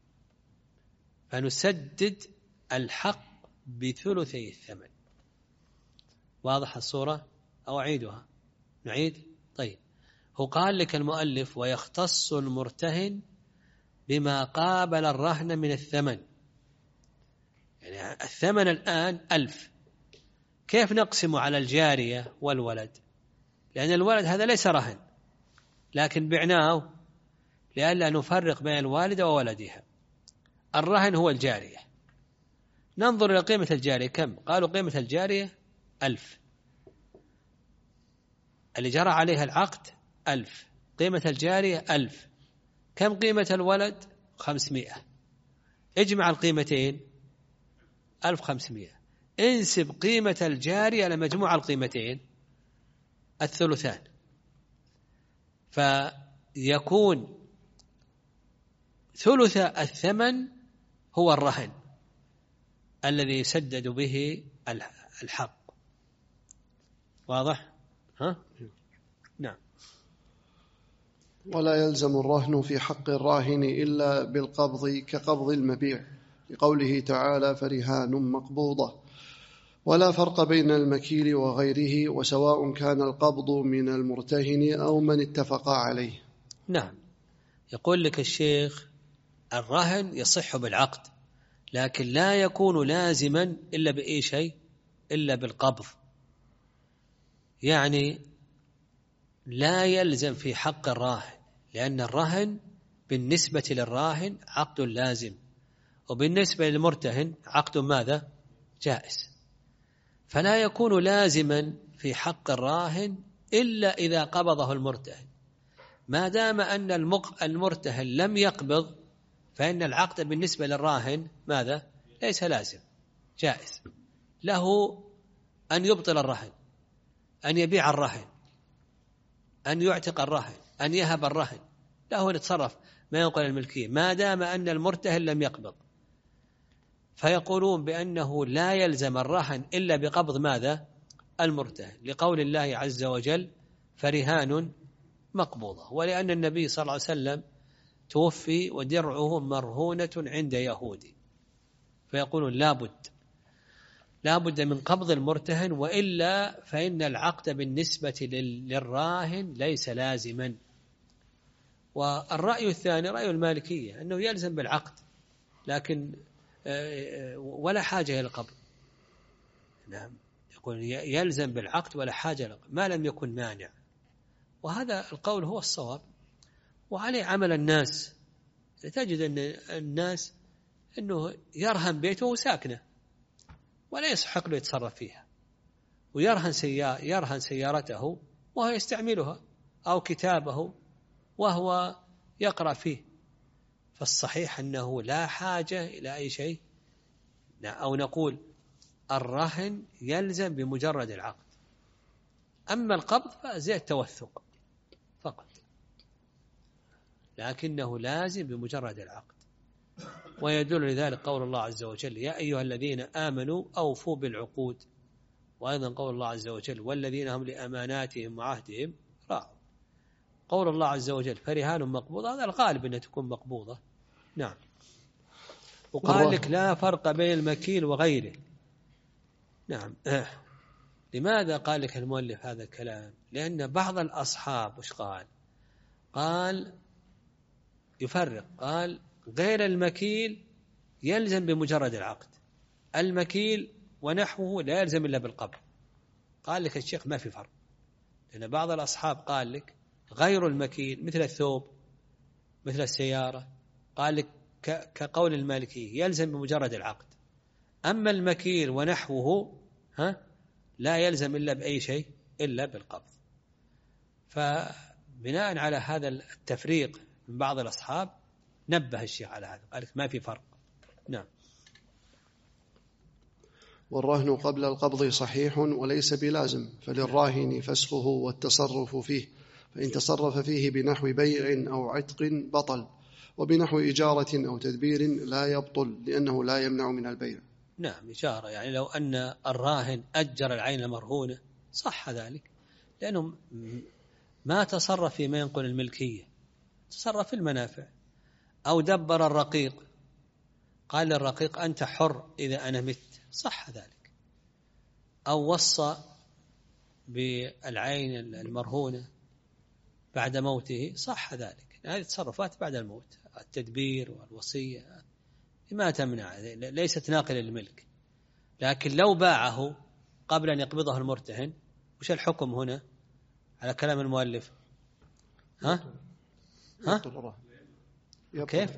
فنسدد الحق بثلثي الثمن. واضح الصورة أو أعيدها؟ نعيد. طيب هو قال لك المؤلف: ويختص المرتهن بما قابل الرهن من الثمن. يعني الثمن الآن ألف، كيف نقسم على الجارية والولد؟ لأن الولد هذا ليس رهن، لكن بعناه لئلا نفرق بين الوالدة وولدها. الرهن هو الجارية. ننظر إلى قيمة الجارية كم؟ قالوا قيمة الجارية ألف، اللي جرى عليها العقد ألف. قيمة الجارية ألف. كم قيمة الولد؟ خمسمائة. اجمع القيمتين ألف وخمسمائة. انسب قيمة الجارية لمجموع القيمتين، الثلثان. فيكون ثلث الثمن هو الرهن الذي يسدد به الحق. واضح؟ ها؟ نعم. ولا يلزم الرهن في حق الراهن إلا بالقبض كقبض المبيع، لقوله تعالى: فرهان مقبوضة. ولا فرق بين المكيل وغيره، وسواء كان القبض من المرتهن أو من اتفق عليه. نعم. يقول لك الشيخ: الرهن يصح بالعقد، لكن لا يكون لازما إلا بأي شيء؟ إلا بالقبض. يعني لا يلزم في حق الراهن، لأن الرهن بالنسبة للراهن عقد لازم، وبالنسبة للمرتهن عقد ماذا؟ جائز. فلا يكون لازما في حق الراهن إلا إذا قبضه المرتهن. ما دام أن المرتهن لم يقبض فإن العقد بالنسبة للراهن ماذا؟ ليس لازم، جائز. له أن يبطل الرهن، أن يبيع الرهن، أن يعتق الرهن، أن يهب الرهن، له أن يتصرف ما ينقل الملكية ما دام أن المرتهن لم يقبض. فيقولون بأنه لا يلزم الرهن إلا بقبض ماذا؟ المرتهن، لقول الله عز وجل: فرهان مقبوضة. ولأن النبي صلى الله عليه وسلم توفي ودرعه مرهونة عند يهودي، فيقولون لا بد لا بد من قبض المرتهن، وإلا فإن العقد بالنسبة للراهن ليس لازما. والرأي الثاني رأي المالكية أنه يلزم بالعقد، لكن ولا حاجة إلى القبض. نعم، يقول يلزم بالعقد ولا حاجة إلى القبض ما لم يكن مانع، وهذا القول هو الصواب، وعليه عمل الناس. تجد أن الناس أنه يرهن بيته وساكنه ولا يصحق له يتصرف فيها، ويرهن سيارة يرهن سيارته وهو يستعملها أو كتابه وهو يقرأ فيه. فالصحيح أنه لا حاجة إلى أي شيء، أو نقول الرهن يلزم بمجرد العقد، أما القبض فزي التوثق فقط، لكنه لازم بمجرد العقد. ويدل لذلك قول الله عز وجل يا أيها الذين آمنوا أوفوا بالعقود، وأيضا قول الله عز وجل والذين هم لأماناتهم وعهدهم راعوا. قول الله عز وجل فرهان مقبوضة، هذا الغالب أنها تكون مقبوضة. نعم. وقال لك لا فرق بين المكيل وغيره. نعم. لماذا قال لك المؤلف هذا الكلام؟ لأن بعض الأصحاب وش قال؟ قال يفرق، قال غير المكيل يلزم بمجرد العقد، المكيل ونحوه لا يلزم إلا بالقبض. قال لك الشيخ ما في فرق، لأن بعض الأصحاب قال لك غير المكيل مثل الثوب مثل السيارة، قال لك كقول المالكي يلزم بمجرد العقد، أما المكيل ونحوه ها لا يلزم إلا بأي شيء إلا بالقبض. فبناء على هذا التفريق من بعض الأصحاب نبه الشيخ على هذا، قال لك ما في فرق. نعم. والرهن قبل القبض صحيح وليس بلازم، فللراهن فسخه والتصرف فيه، فإن تصرف فيه بنحو بيع أو عتق بطل، وبنحو إجارة أو تدبير لا يبطل لأنه لا يمنع من البيع. نعم، إجارة يعني لو أن الراهن أجر العين المرهونة صح ذلك، لأنه ما تصرف فيما ينقل الملكية، تصرف في المنافع. أو دبر الرقيق، قال للرقيق أنت حر إذا أنا مت، صح ذلك. أو وصى بالعين المرهونة بعد موته، صح ذلك. هذه تصرفات بعد الموت، التدبير والوصية ما تمنع، ليست ناقلة للملك. لكن لو باعه قبل أن يقبضه المرتهن، وش الحكم هنا على كلام المؤلف؟ ها؟ ها؟ كيف؟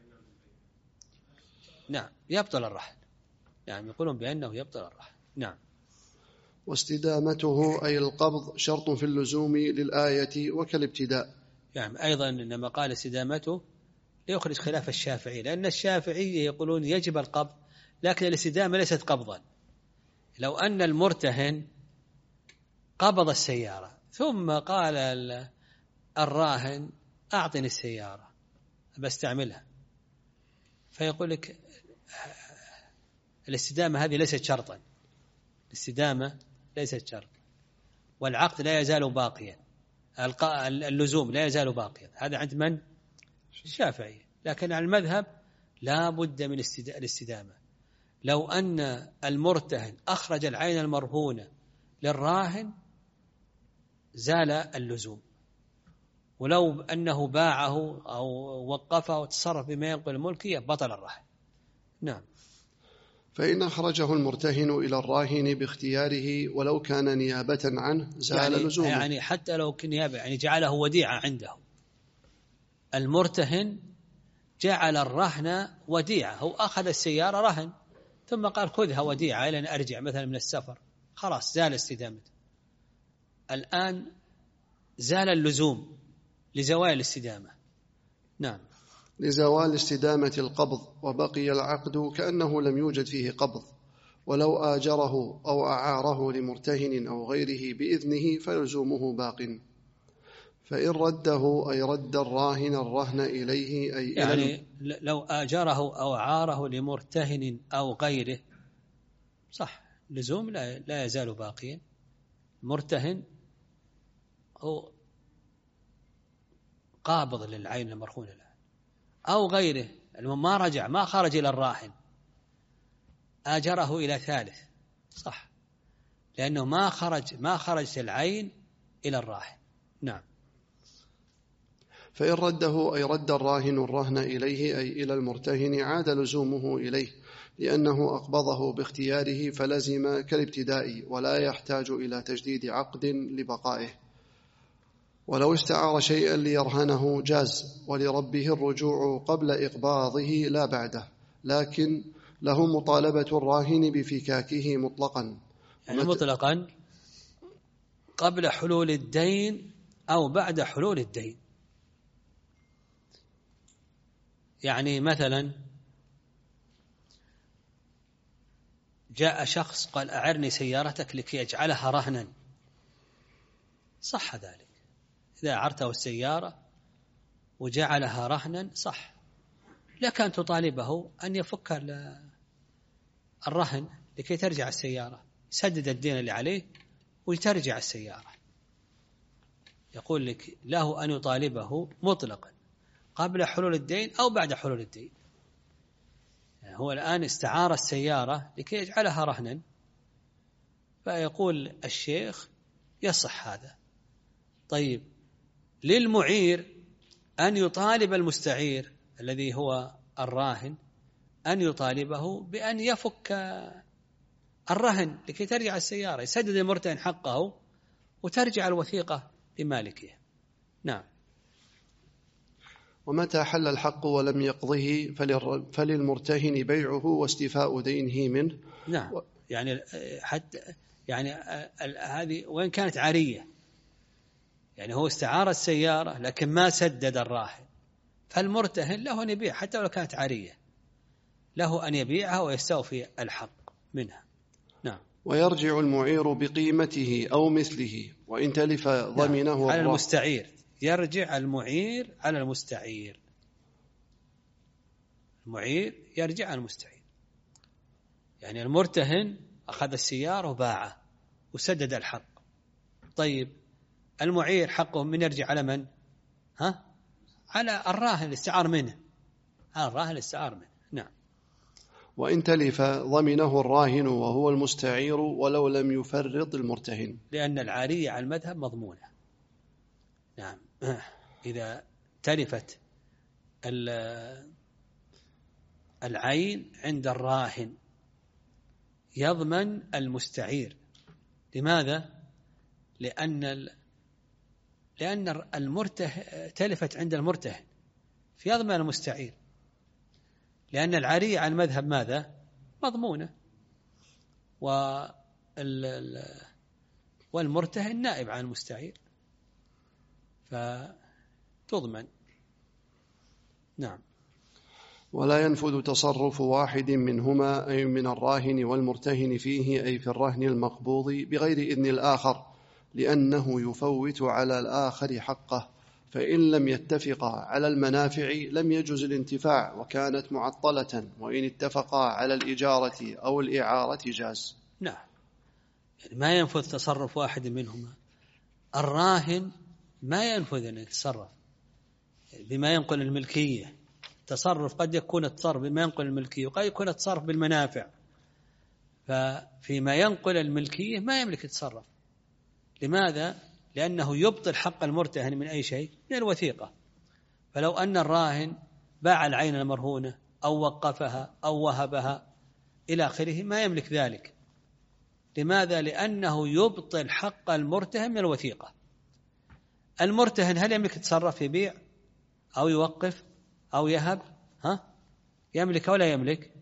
نعم، يبطل الرهن. نعم، يقولون بأنه يبطل الرهن. نعم. واستدامته أي القبض شرط في اللزوم للآية وكالابتداء. يعني أيضا إنما قال استدامته ليخرج خلاف الشافعي، لأن الشافعي يقولون يجب القبض، لكن الاستدامة ليست قبضا. لو أن المرتهن قبض السيارة ثم قال الراهن أعطني السيارة بستعملها، فيقول لك الاستدامة هذه ليست شرطا، الاستدامة ليست شرط، والعقد لا يزال باقيا، اللزوم لا يزال باقيا. هذا عند من؟ الشافعي. لكن على المذهب لا بد من الاستدامة. لو أن المرتهن أخرج العين المرهونة للراهن زال اللزوم، ولو أنه باعه أو وقفه وتصرف بما ينقل الملكية بطل الرهن. نعم. فإن أخرجه المرتهن إلى الراهن باختياره ولو كان نيابة عنه زال يعني لزومه. يعني حتى لو كان نيابة، يعني جعله وديعة عنده. المرتهن جعل الرهن وديعة، هو أخذ السيارة رهن ثم قال خذها وديعة إلى أن أرجع مثلا من السفر، خلاص زال استدامته. الآن زال اللزوم لزوال الاستدامة. نعم. لزوال استدامة القبض، وبقي العقد كأنه لم يوجد فيه قبض، ولو آجره أو أعاره لمرتهن أو غيره بإذنه فلزومه باق. فإن رده أي رد الراهن الرهن إليه أي يعني لو آجره أو أعاره لمرتهن أو غيره صح، لزوم لا, لا يزال باقيا. مرتهن هو قابض للعين المرهونة الآن أو غيره، ما رجع ما خرج إلى الراهن، آجره إلى ثالث، صح، لأنه ما خرج ما خرجت العين إلى الراهن. نعم. فإن رده أي رد الراهن الرهن إليه أي إلى المرتهن عاد لزومه إليه، لأنه أقبضه باختياره فلزم كالابتداء، ولا يحتاج إلى تجديد عقد لبقائه. ولو استعار شيئا ليرهنه جاز، ولربه الرجوع قبل إقباضه لا بعده، لكن له مطالبة الراهن بفكاكه مطلقا. يعني مطلقا قبل حلول الدين أو بعد حلول الدين. يعني مثلا جاء شخص قال أعرني سيارتك لكي أجعلها رهنا، صح ذلك، إذا أعرته السيارة وجعلها رهنا صح، لك أن تطالبه أن يفك الرهن لكي ترجع السيارة، يسدد الدين اللي عليه ويترجع السيارة. يقول لك له أن يطالبه مطلقا قبل حلول الدين أو بعد حلول الدين. يعني هو الآن استعار السيارة لكي يجعلها رهنا، فيقول الشيخ يصح هذا. طيب للمعير أن يطالب المستعير الذي هو الراهن أن يطالبه بأن يفك الرهن لكي ترجع السيارة، يسدد المرتهن حقه وترجع الوثيقة لمالكها. نعم. ومتى حل الحق ولم يقضه فللمرتهن بيعه واستيفاء دينه منه. نعم. يعني حتى يعني هذه وين كانت عارية، يعني هو استعار السيارة لكن ما سدد الراهن، فالمرتهن له أن يبيع حتى لو كانت عارية، له أن يبيعها ويستوفي الحق منها. نعم. ويرجع المعير بقيمته أو مثله، وإن تلف ضمنه. نعم. على المستعير، يرجع المعير على المستعير، المعير يرجع على المستعير. يعني المرتهن أخذ السيارة وباعه وسدد الحق، طيب المعير حقه من يرجع على من؟ ها؟ على الراهن اللي استعار منه، على الراهن اللي استعار منه. نعم. وإن تلف ضمنه الراهن وهو المستعير ولو لم يفرط المرتهن، لأن العارية على المذهب مضمونة. نعم. إذا تلفت العين عند الراهن يضمن المستعير. لماذا؟ لأن لأن المرته تلفت عند المرتهن فيضمن المستعير، لأن العارية على المذهب ماذا؟ مضمونة، والمرتهن نائب عن المستعير فتضمن. نعم. ولا ينفذ تصرف واحد منهما أي من الراهن والمرتهن فيه أي في الرهن المقبوض بغير إذن الآخر، لأنه يفوت على الآخر حقه، فإن لم يتفقا على المنافع لم يجز الانتفاع وكانت معطلة، وإن اتفقا على الإجارة أو الإعارة جاز. نعم. يعني ما ينفذ تصرف واحد منهما. الراهن ما ينفذ أن يتصرف بما ينقل الملكية، تصرف قد يكون التصرف بما ينقل الملكية وقد يكون التصرف بالمنافع، ففيما ينقل الملكية ما يملك يتصرف. لماذا؟ لأنه يبطل حق المرتهن من أي شيء؟ من الوثيقة. فلو أن الراهن باع العين المرهونة أو وقفها أو وهبها إلى آخره ما يملك ذلك. لماذا؟ لأنه يبطل حق المرتهن من الوثيقة. المرتهن هل يملك يتصرف، يبيع أو يوقف أو يهب؟ ها؟ يملك أو لا يملك؟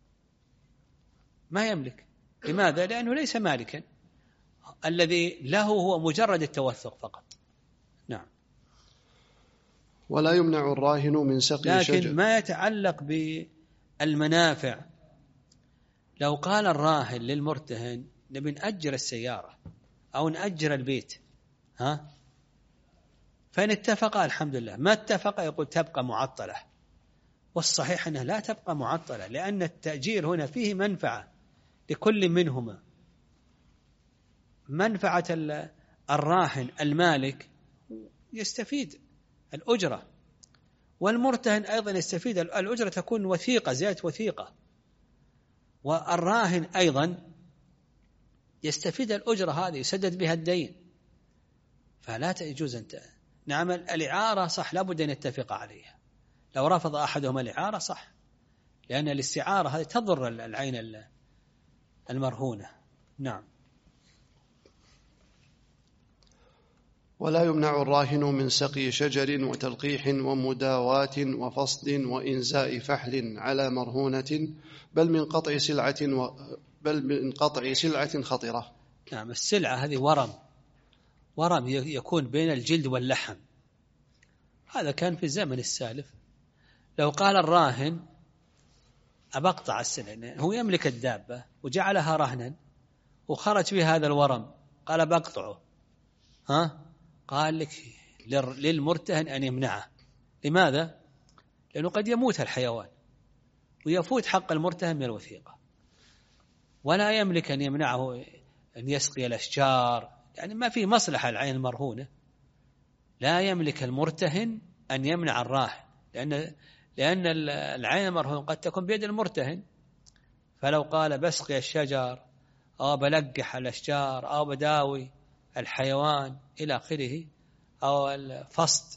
ما يملك. لماذا؟ لأنه ليس مالكا، الذي له هو مجرد التوثق فقط. نعم. ولا يمنع الراهن من سقي شجر. لكن ما يتعلق بالمنافع، لو قال الراهن للمرتهن نبي نأجر السيارة أو نأجر البيت، ها؟ فإن اتفق الحمد لله، ما اتفق يقول تبقى معطلة، والصحيح أنها لا تبقى معطلة، لأن التأجير هنا فيه منفعة لكل منهما. منفعة الراهن المالك يستفيد الأجرة، والمرتهن أيضا يستفيد الأجرة، تكون وثيقة زيادة وثيقة، والراهن أيضا يستفيد الأجرة هذه يسدد بها الدين. فلا يجوز أن نعم الإعارة صح لابد أن يتفق عليها، لو رفض أحدهما الإعارة صح، لأن الاستعارة هذه تضر العين المرهونة. نعم. ولا يمنع الراهن من سقي شجر وتلقيح ومداواة وفصد وإنزاء فحل على مرهونة، بل من قطع سلعة و... بل من قطع سلعة خطرة. نعم. السلعة هذه ورم، ورم يكون بين الجلد واللحم، هذا كان في الزمن السالف. لو قال الراهن أبقطع السلعة، هو يملك الدابة وجعلها رهنا وخرج فيه هذا الورم، قال بقطعه، ها؟ قال لك للمرتهن أن يمنعه. لماذا؟ لأنه قد يموت الحيوان ويفوت حق المرتهن من الوثيقة، ولا يملك أن يمنعه أن يسقي الأشجار، يعني ما فيه مصلحة العين المرهونة. لا يملك المرتهن أن يمنع الراهن، لأن لأن العين المرهونة قد تكون بيد المرتهن، فلو قال بسقي الشجر أو بلقح الأشجار أو بداوي الحيوان إلى آخره، أو الفصد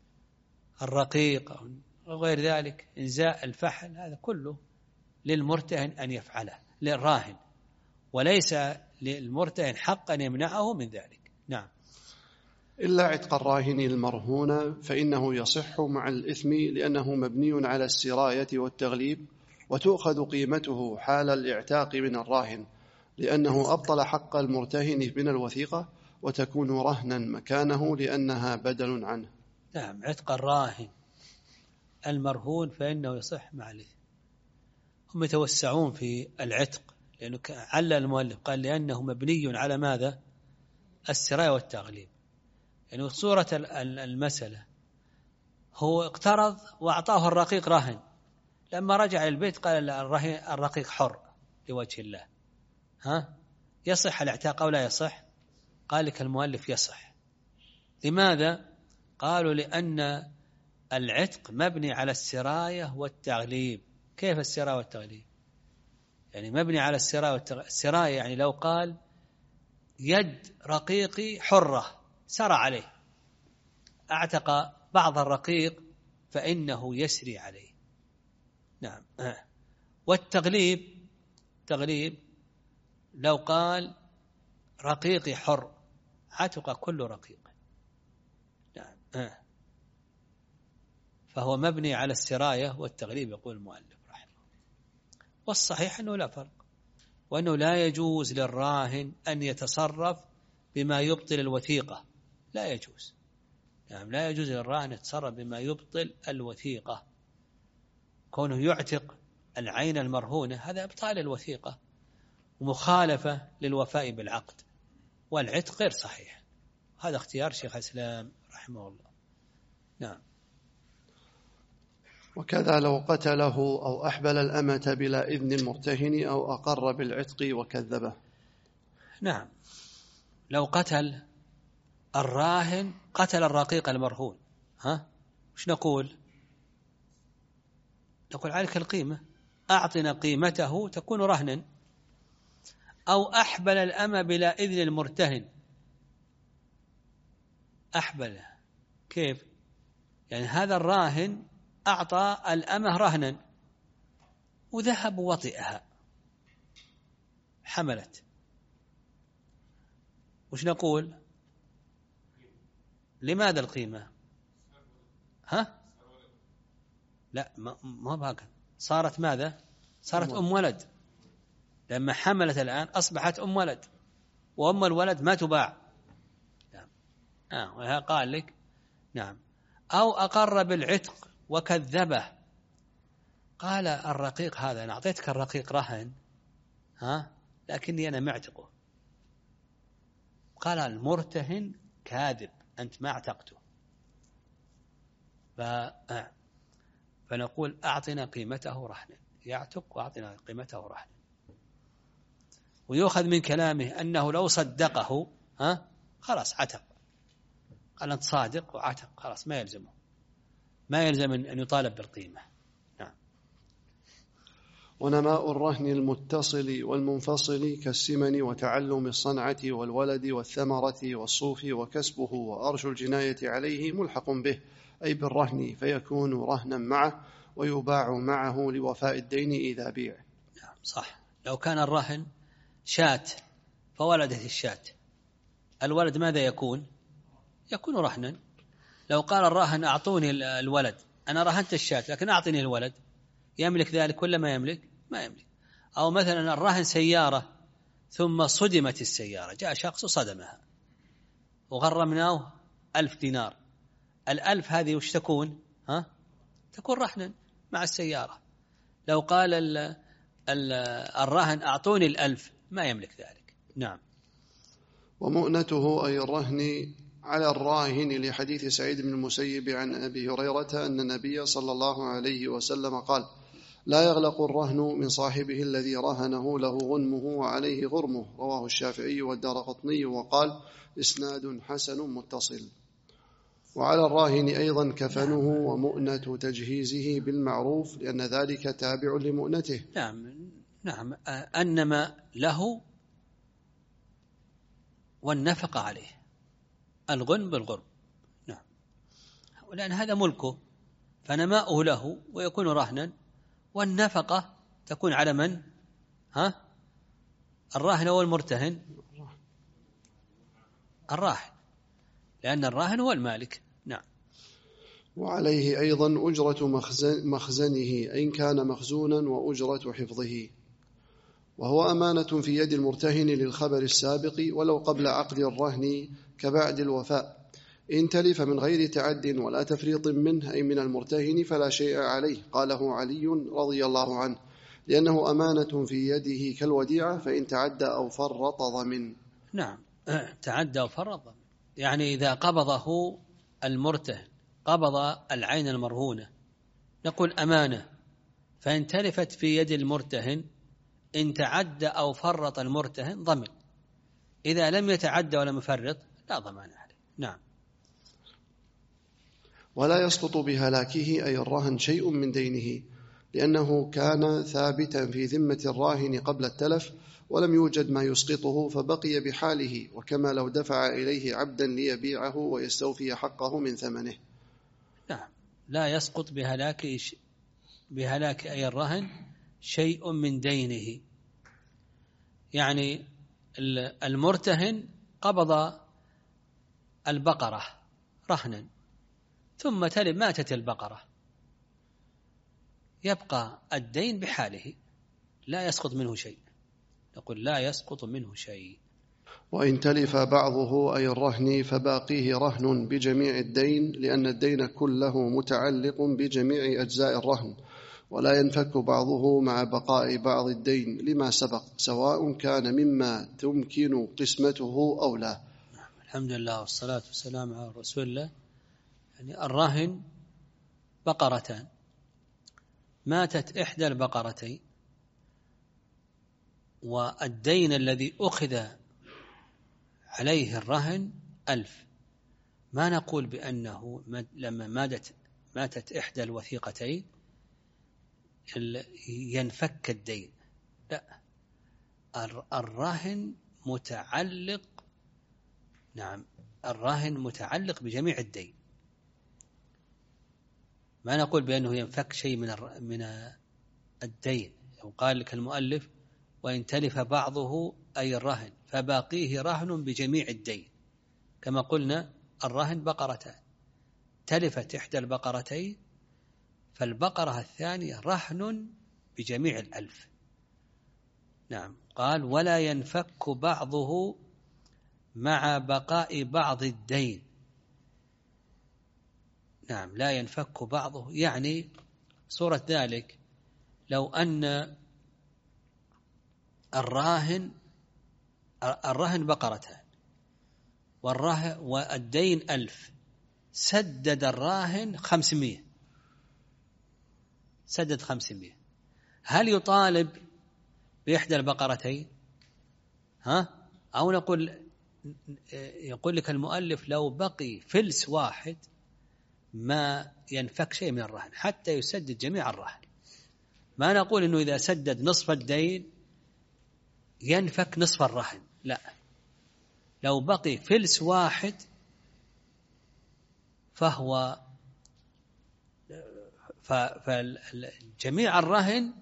الرقيق أو غير ذلك، إنزاء الفحل، هذا كله للمرتهن أن يفعله للراهن، وليس للمرتهن حق أن يمنعه من ذلك. نعم. إلا عتق الراهن المرهون فإنه يصح مع الإثم، لأنه مبني على السراية والتغليب، وتؤخذ قيمته حال الاعتاق من الراهن، لأنه أبطل حق المرتهن من الوثيقة، وتكون رهنا مكانه لأنها بدل عنه. نعم. عتق الراهن المرهون فإنه يصح مع الإثم. هم يتوسعون في العتق، لأنه علّ المؤلف قال لأنه مبني على ماذا؟ السراية والتغليب. يعني صورة المسألة هو اقترض وأعطاه الرقيق رهن، لما رجع البيت قال الرقيق حر لوجه الله، ها؟ يصح الاعتاق أو لا يصح؟ قال لك المؤلف يصح. لماذا؟ قالوا لأن العتق مبني على السراية والتغليب. كيف السراية والتغليب؟ يعني مبني على السراية والتغليب. السراية يعني لو قال يد رقيقي حرة سرى عليه، اعتق بعض الرقيق فإنه يسري عليه. نعم. والتغليب تغليب لو قال رقيقي حر عتق كل رقيق. نعم. فهو مبني على السراية والتغليب يقول المؤلف رحمه. والصحيح أنه لا فرق، وأنه لا يجوز للراهن أن يتصرف بما يبطل الوثيقة، لا يجوز. نعم. لا يجوز للراهن يتصرف بما يبطل الوثيقة. كونه يعتق العين المرهونة هذا إبطال الوثيقة ومخالفة للوفاء بالعقد، والعتق غير صحيح. هذا اختيار شيخ الإسلام رحمه الله. نعم. وكذا لو قتله أو أحبل الأمة بلا إذن المرتهن أو أقر بالعتق وكذبه. نعم. لو قتل الراهن قتل الرقيق المرهون، ها وش نقول؟ نقول عليك القيمة، أعطنا قيمته تكون رهنا. أو أحبل الأمة بلا إذن المرتهن. أحبل كيف؟ يعني هذا الراهن أعطى الأمة رهنا وذهب وطئها حملت، وش نقول؟ لماذا القيمة؟ ها؟ لا ما هكذا، صارت ماذا؟ صارت أم ولد، لما حملت الآن أصبحت أم ولد، وأم الولد ما تباع. نعم. آه قال لك نعم. أو أقر بالعتق وكذبه. قال الرقيق هذا أنا أعطيتك الرقيق رهن، ها لكني أنا معتقه. قال المرتهن كاذب، أنت ما اعتقته. ف... فنقول أعطنا قيمته رهنا، يعتق وأعطنا قيمته رهنا. ويؤخذ من كلامه أنه لو صدقه ها خلاص عتق، قال أنت صادق وعتق، خلاص ما يلزمه، ما يلزم أن يطالب بالقيمة. نعم. ونماء الرهن المتصل والمنفصل كالسمن وتعلم الصنعة والولد والثمرة والصوف وكسبه وأرش الجناية عليه ملحق به، أي بالرهن، فيكون رهنا معه ويباع معه لوفاء الدين إذا بيع. نعم صح. لو كان الرهن شاة فولدت الشاة، الولد ماذا يكون؟ يكون رهنا. لو قال الراهن أعطوني الولد، أنا رهنت الشاة لكن أعطني الولد، يملك ذلك ولا ما يملك؟ ما يملك. أو مثلا الراهن سيارة ثم صدمت السيارة، جاء شخص وصدمها وغرمناه ألف دينار، الألف هذه وش تكون؟ ها؟ تكون رهنا مع السيارة. لو قال ال ال الراهن أعطوني الألف ما يملك ذلك. نعم. ومؤنته أي الرهن على الراهن لحديث سعيد بن المسيب عن أبي هريرة أن النبي صلى الله عليه وسلم قال: لا يغلق الرهن من صاحبه الذي رهنه له غنمه وعليه غرمه. رواه الشافعي والدارقطني وقال: إسناد حسن متصل. وعلى الراهن أيضا كفنه ومؤنة تجهيزه بالمعروف، لأن ذلك تابع لمؤنته. نعم نعم. أنما له والنفق عليه، الغنم بالغرم. نعم. لأن هذا ملكه فنماؤه له ويكون رهنا، والنفقة تكون على من؟ ها؟ الراهن هو المرتهن؟ الراهن، لأن الراهن هو المالك. نعم. وعليه أيضا أجرة مخزن مخزنه إن كان مخزونا وأجرة حفظه، وهو أمانة في يد المرتهن للخبر السابق ولو قبل عقد الرهن كبعد الوفاء. إن تلف من غير تعد ولا تفريط منه أي من المرتهن فلا شيء عليه، قاله علي رضي الله عنه، لأنه أمانة في يده كالوديعة، فإن تعدى أو فرط ضمن. نعم. تعدى أو فرط ضمن، يعني إذا قبضه المرتهن قبض العين المرهونة نقول أمانة، فإن تلفت في يد المرتهن إن تعدى أو فرط المرتهن ضمن، إذا لم يتعدى ولم يفرط لا ضمان عليه. نعم. ولا يسقط بهلاكه أي الرهن شيء من دينه، لأنه كان ثابتا في ذمة الراهن قبل التلف ولم يوجد ما يسقطه فبقي بحاله، وكما لو دفع إليه عبدا ليبيعه ويستوفي حقه من ثمنه. نعم. لا يسقط بهلاك بهلاك أي الرهن شيء من دينه، يعني المرتهن قبض البقرة رهنا ثم تلف ماتت البقرة، يبقى الدين بحاله لا يسقط منه شيء، نقول لا يسقط منه شيء. وإن تلف بعضه أي الرهن فباقيه رهن بجميع الدين، لأن الدين كله متعلق بجميع أجزاء الرهن، ولا ينفك بعضه مع بقاء بعض الدين لما سبق، سواء كان مما تمكن قسمته أو لا. الحمد لله والصلاة والسلام على رسول الله. يعني الرهن بقرتان، ماتت إحدى البقرتين والدين الذي أخذ عليه الرهن ألف، ما نقول بأنه لما ماتت ماتت إحدى الوثيقتين ينفك الدين، لا، الراهن متعلق، نعم الراهن متعلق بجميع الدين، ما نقول بأنه ينفك شيء من من الدين. وقال لك المؤلف: وإن تلف بعضه أي الرهن فباقيه رهن بجميع الدين، كما قلنا الرهن بقرتان، تلفت إحدى البقرتين فالبقرة الثانية رهن بجميع الألف. نعم. قال: ولا ينفك بعضه مع بقاء بعض الدين. نعم، لا ينفك بعضه، يعني صورة ذلك لو أن الراهن الرهن بقرتان والرهن والدين ألف، سدد الراهن خمسمائة، سدد خمسمائة، هل يطالب بإحدى البقرتين؟ ها؟ أو نقول يقول لك المؤلف لو بقي فلس واحد ما ينفك شيء من الرهن حتى يسدد جميع الرهن. ما نقول إنه إذا سدد نصف الدين ينفك نصف الرهن، لا، لو بقي فلس واحد فهو فجميع الرهن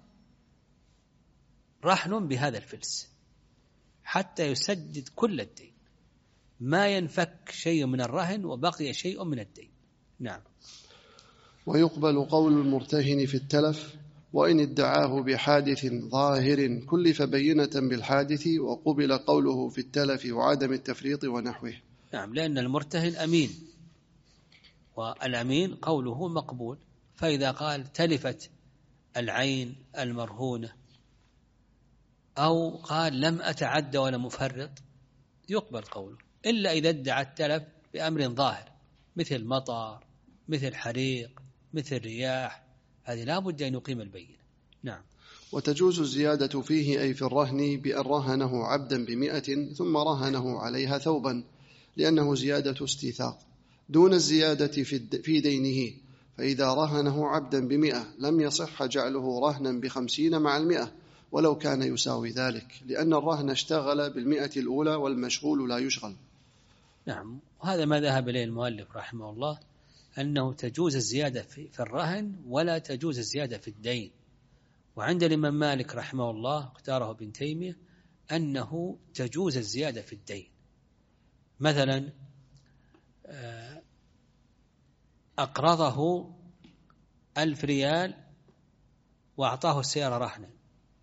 رهن بهذا الفلس حتى يسدد كل الدين، ما ينفك شيء من الرهن وبقي شيء من الدين. نعم. ويقبل قول المرتهن في التلف وإن ادعاه بحادث ظاهر كلف بينة بالحادث، وقبل قوله في التلف وعدم التفريط ونحوه. نعم، لأن المرتهن أمين، والأمين قوله مقبول، فإذا قال تلفت العين المرهونة أو قال لم أتعد ولا مفرط يقبل قوله، إلا إذا ادعى التلف بأمر ظاهر مثل مطر، مثل حريق، مثل رياح، هذه لا بد أن يقيم البينة. نعم. وتجوز الزيادة فيه أي في الرهن بأن رهنه عبدا بمئة ثم رهنه عليها ثوبا، لأنه زيادة استيثاق دون الزيادة في دينه، فإذا رهنه عبدا بمئة لم يصح جعله رهنا بخمسين مع المئة ولو كان يساوي ذلك، لأن الرهن اشتغل بالمئة الأولى والمشغول لا يشغل. نعم، وهذا ما ذهب إليه المؤلف رحمه الله، أنه تجوز الزيادة في الرهن ولا تجوز الزيادة في الدين. وعند الإمام مالك رحمه الله اختاره ابن تيمية أنه تجوز الزيادة في الدين. مثلا أقرضه ألف ريال وأعطاه السيارة رهنا،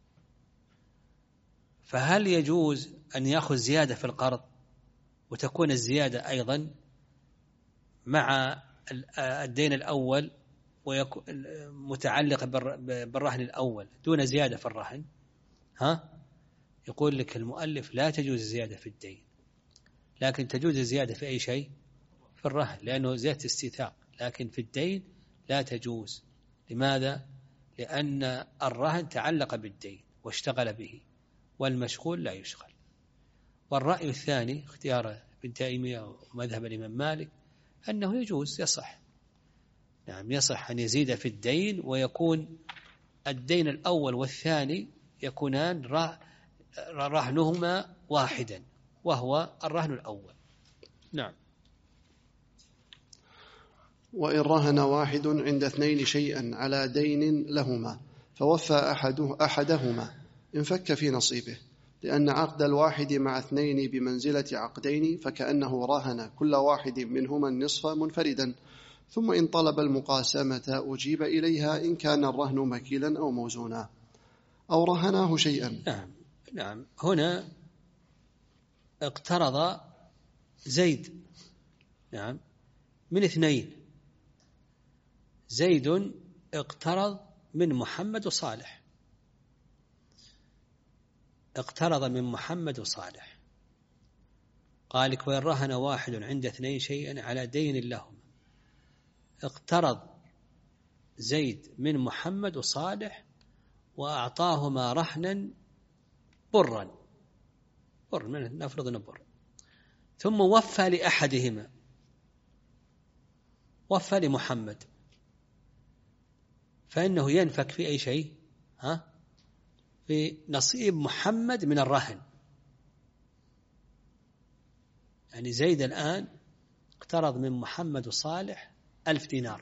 فهل يجوز أن يأخذ زيادة في القرض وتكون الزيادة أيضا مع الدين الأول ويكون متعلق بالرهن الأول دون زيادة في الرهن؟ ها؟ يقول لك المؤلف لا تجوز الزيادة في الدين، لكن تجوز الزيادة في أي شيء؟ في الرهن، لأنه زيادة استيثاق، لكن في الدين لا تجوز. لماذا؟ لأن الرهن تعلق بالدين واشتغل به، والمشغول لا يشغل. والرأي الثاني اختيار ابن تيمية ومذهب الإمام مالك أنه يجوز، يصح. نعم، يصح أن يزيد في الدين ويكون الدين الأول والثاني يكونان رهنهما واحدا وهو الرهن الأول. نعم. وإن رهن واحد عند اثنين شيئا على دين لهما فوفى أحده أحدهما انفك في نصيبه، لأن عقد الواحد مع اثنين بمنزلة عقدين، فكأنه راهن كل واحد منهما النصف منفردا، ثم إن طلب المقاسمة أجيب إليها إن كان الرهن مكيلا أو موزونا أو رهناه شيئا. نعم. نعم، هنا اقترض زيد نعم من اثنين، زيد اقترض من محمد وصالح، اقترض من محمد وصالح، قال لك وإن رهن واحد عند اثنين شيئا على دين لهما، اقترض زيد من محمد وصالح وأعطاهما رهنا برا، بر من نفرض نبر، ثم وفى لأحدهما، وفى لمحمد، فإنه ينفك في أي شيء؟ ها؟ في نصيب محمد من الرهن. يعني زيد الآن اقترض من محمد وصالح ألف دينار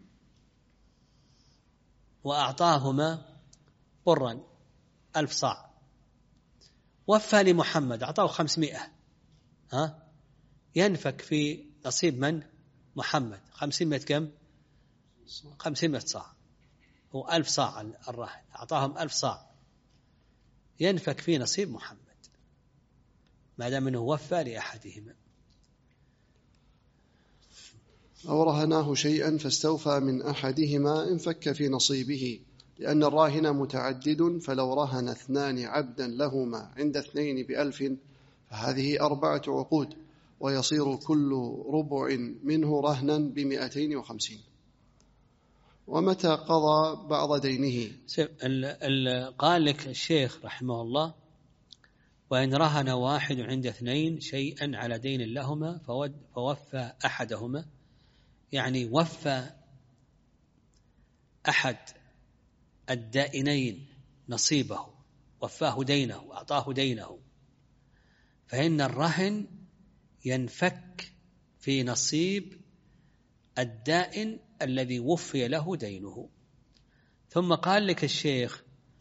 وأعطاهما برا ألف صاع، وفى لمحمد أعطاه خمسمائة، ها؟ ينفك في نصيب من؟ محمد خمسمائة كم؟ خمسمائة صاع، هو ألف صاع الرهن، أعطاهم ألف صاع، ينفك في نصيب محمد ما دام أنه وفى لأحدهما. أو رهناه شيئا فاستوفى من أحدهما انفك في نصيبه، لأن الراهن متعدد، فلو رهن اثنان عبدا لهما عند اثنين بألف فهذه أربعة عقود، ويصير كل ربع منه رهنا بمئتين وخمسين. ومتى قضى بعض دينه، قال لك الشيخ رحمه الله وإن رهن واحد عند اثنين شيئا على دين لهما فوفى أحدهما، يعني وفى أحد الدائنين نصيبه، وفاه دينه، أعطاه دينه، فإن الرهن ينفك في نصيب الدائن الذي وفي له دينه. ثم قال لك الشيخ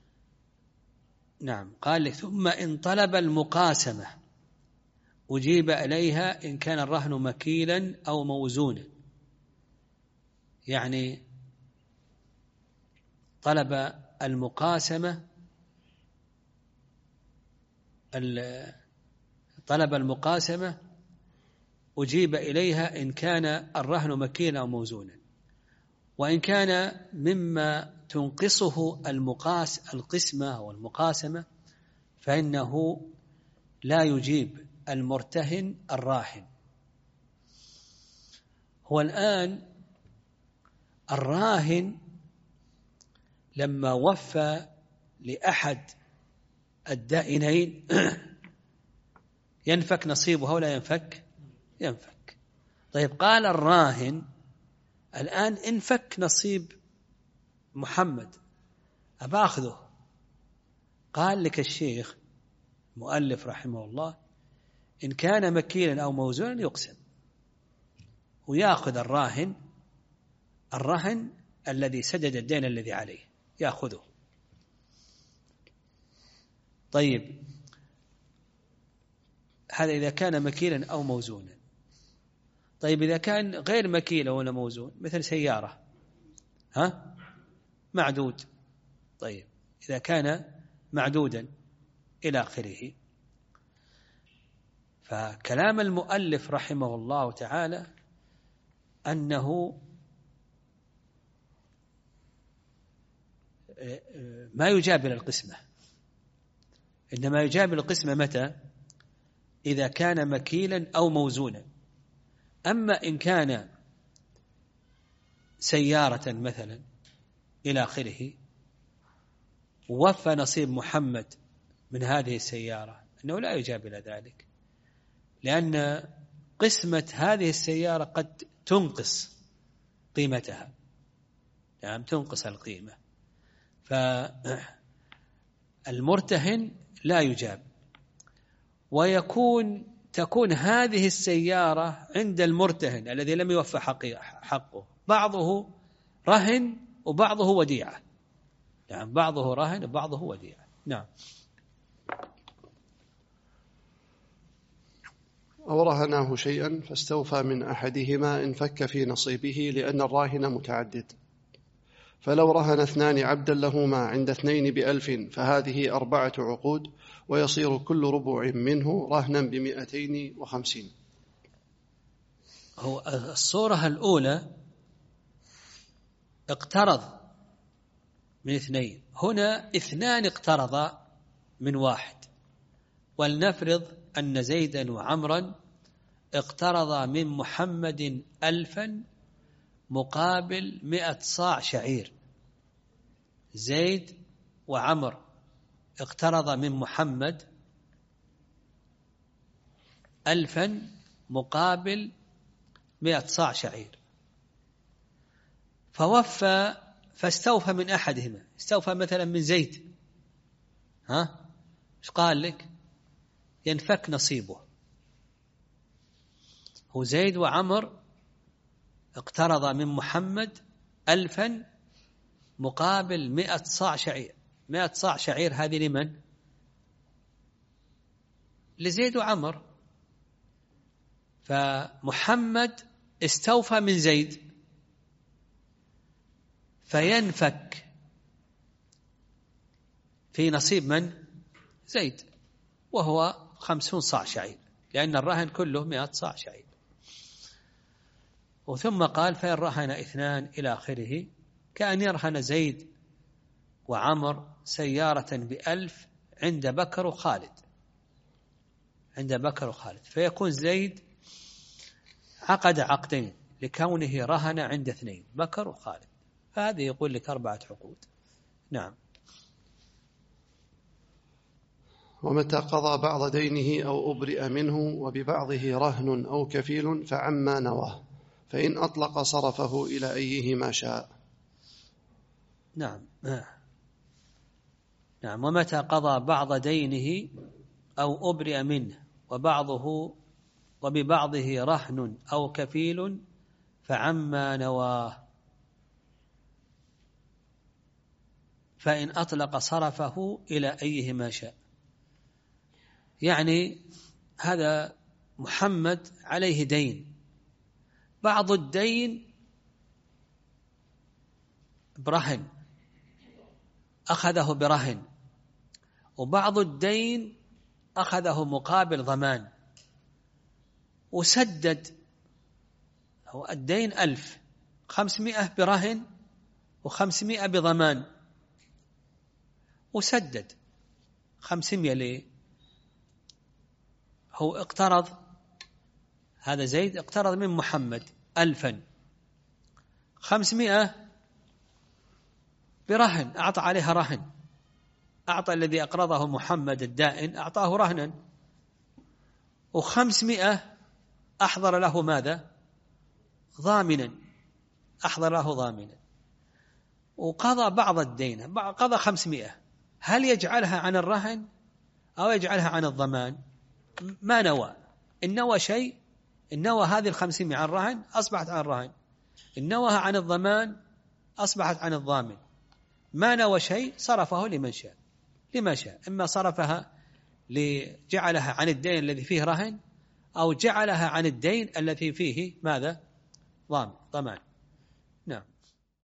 نعم قال لك ثم إن طلب المقاسمة أجيب إليها إن كان الرهن مكيلا أو موزونا، يعني طلب المقاسمة طلب المقاسمة أجيب إليها إن كان الرهن مكيلا أو موزونا. وإن كان مما تنقصه المقاس القسمة والمقاسمة فإنه لا يجيب المرتهن الراهن. هو الآن الراهن لما وفى لأحد الدائنين ينفك نصيبه ولا ينفك؟ ينفك. طيب قال الراهن الآن انفك نصيب محمد أبا أخذه. قال لك الشيخ مؤلف رحمه الله إن كان مكيلا أو موزونا يقسم، ويأخذ الراهن الرهن الذي سدد الدين الذي عليه يأخذه. طيب هذا إذا كان مكيلا أو موزونا. طيب إذا كان غير مكيل ولا موزون مثل سيارة ها معدود، طيب إذا كان معدودا إلى آخره. فكلام المؤلف رحمه الله تعالى أنه ما يجاب القسمة، إنما يجاب القسمة متى؟ إذا كان مكيلا أو موزونا. أما إن كان سيارة مثلا إلى آخره ووفى نصيب محمد من هذه السيارة أنه لا يجاب إلى ذلك، لأن قسمة هذه السيارة قد تنقص قيمتها، نعم تنقص القيمة، فالمرتهن لا يجاب. ويكون تكون هذه السيارة عند المرتهن الذي لم يوفى حقه بعضه رهن وبعضه وديعة، نعم بعضه رهن وبعضه وديعة. نعم. أو رهناه شيئا فاستوفى من أحدهما انفك في نصيبه لأن الراهن متعدد. فلو رهن اثنان عبدا لهما عند اثنين بألف فهذه أربعة عقود ويصير كل ربع منه رهنا بمئتين وخمسين. هو الصورة الأولى اقترض من اثنين، هنا اثنان اقترضا من واحد. ولنفرض أن زيدا وعمرا اقترضا من محمد ألفا مقابل مئة صاع شعير. زيد وعمر اقترض من محمد ألفا مقابل مئة صاع شعير، فوفى فاستوفى من أحدهما، استوفى مثلا من زيد، ها ايش قال لك؟ ينفك نصيبه. هو زيد وعمر اقترض من محمد ألفا مقابل مئة صاع شعير. مئة صاع شعير هذه لمن؟ لزيد وعمر. فمحمد استوفى من زيد فينفك في نصيب من؟ زيد، وهو خمسون صاع شعير، لأن الرهن كله مئة صاع شعير. وثم قال فإن رهن اثنان إلى آخره، كأن يرهن زيد وعمر سيارة بألف عند بكر وخالد، عند بكر وخالد، فيكون زيد عقد عقدين لكونه رهن عند اثنين بكر وخالد، فهذه يقول لك أربعة عقود. نعم. ومتى قضى بعض دينه أو أبرئ منه وببعضه رهن أو كفيل فعما نواه، فإن أطلق صرفه إلى أيهما شاء. نعم نعم ومتى قضى بعض دينه أو أبرئ منه وبعضه وببعضه رهن أو كفيل فعما نواه، فإن أطلق صرفه إلى أيهما شاء. يعني هذا محمد عليه دين، بعض الدين برهن أخذه برهن، وبعض الدين أخذه مقابل ضمان وسدد. هو الدين ألف، خمسمائة برهن وخمسمائة بضمان، وسدد خمسمائة ليه؟ هو اقترض، هذا زيد اقترض من محمد ألفا، خمسمائة برهن أعطى عليها رهن، أعطى الذي أقرضه محمد الدائن أعطاه رهنا، وخمسمائة أحضر له ماذا؟ ضامنا، أحضر له ضامنا، وقضى بعض الدين، قضى خمسمائة، هل يجعلها عن الرهن أو يجعلها عن الضمان؟ ما نوى، إن نوى شيء، إن نوى هذه الخمسمائة عن الرهن أصبحت عن الرهن، إن نوى عن الضمان أصبحت عن الضامن، ما نوى شيء صرفه لمن شاء لما شاء، إما صرفها لجعلها عن الدين الذي فيه رهن أو جعلها عن الدين الذي فيه ماذا؟ ضمان ضمان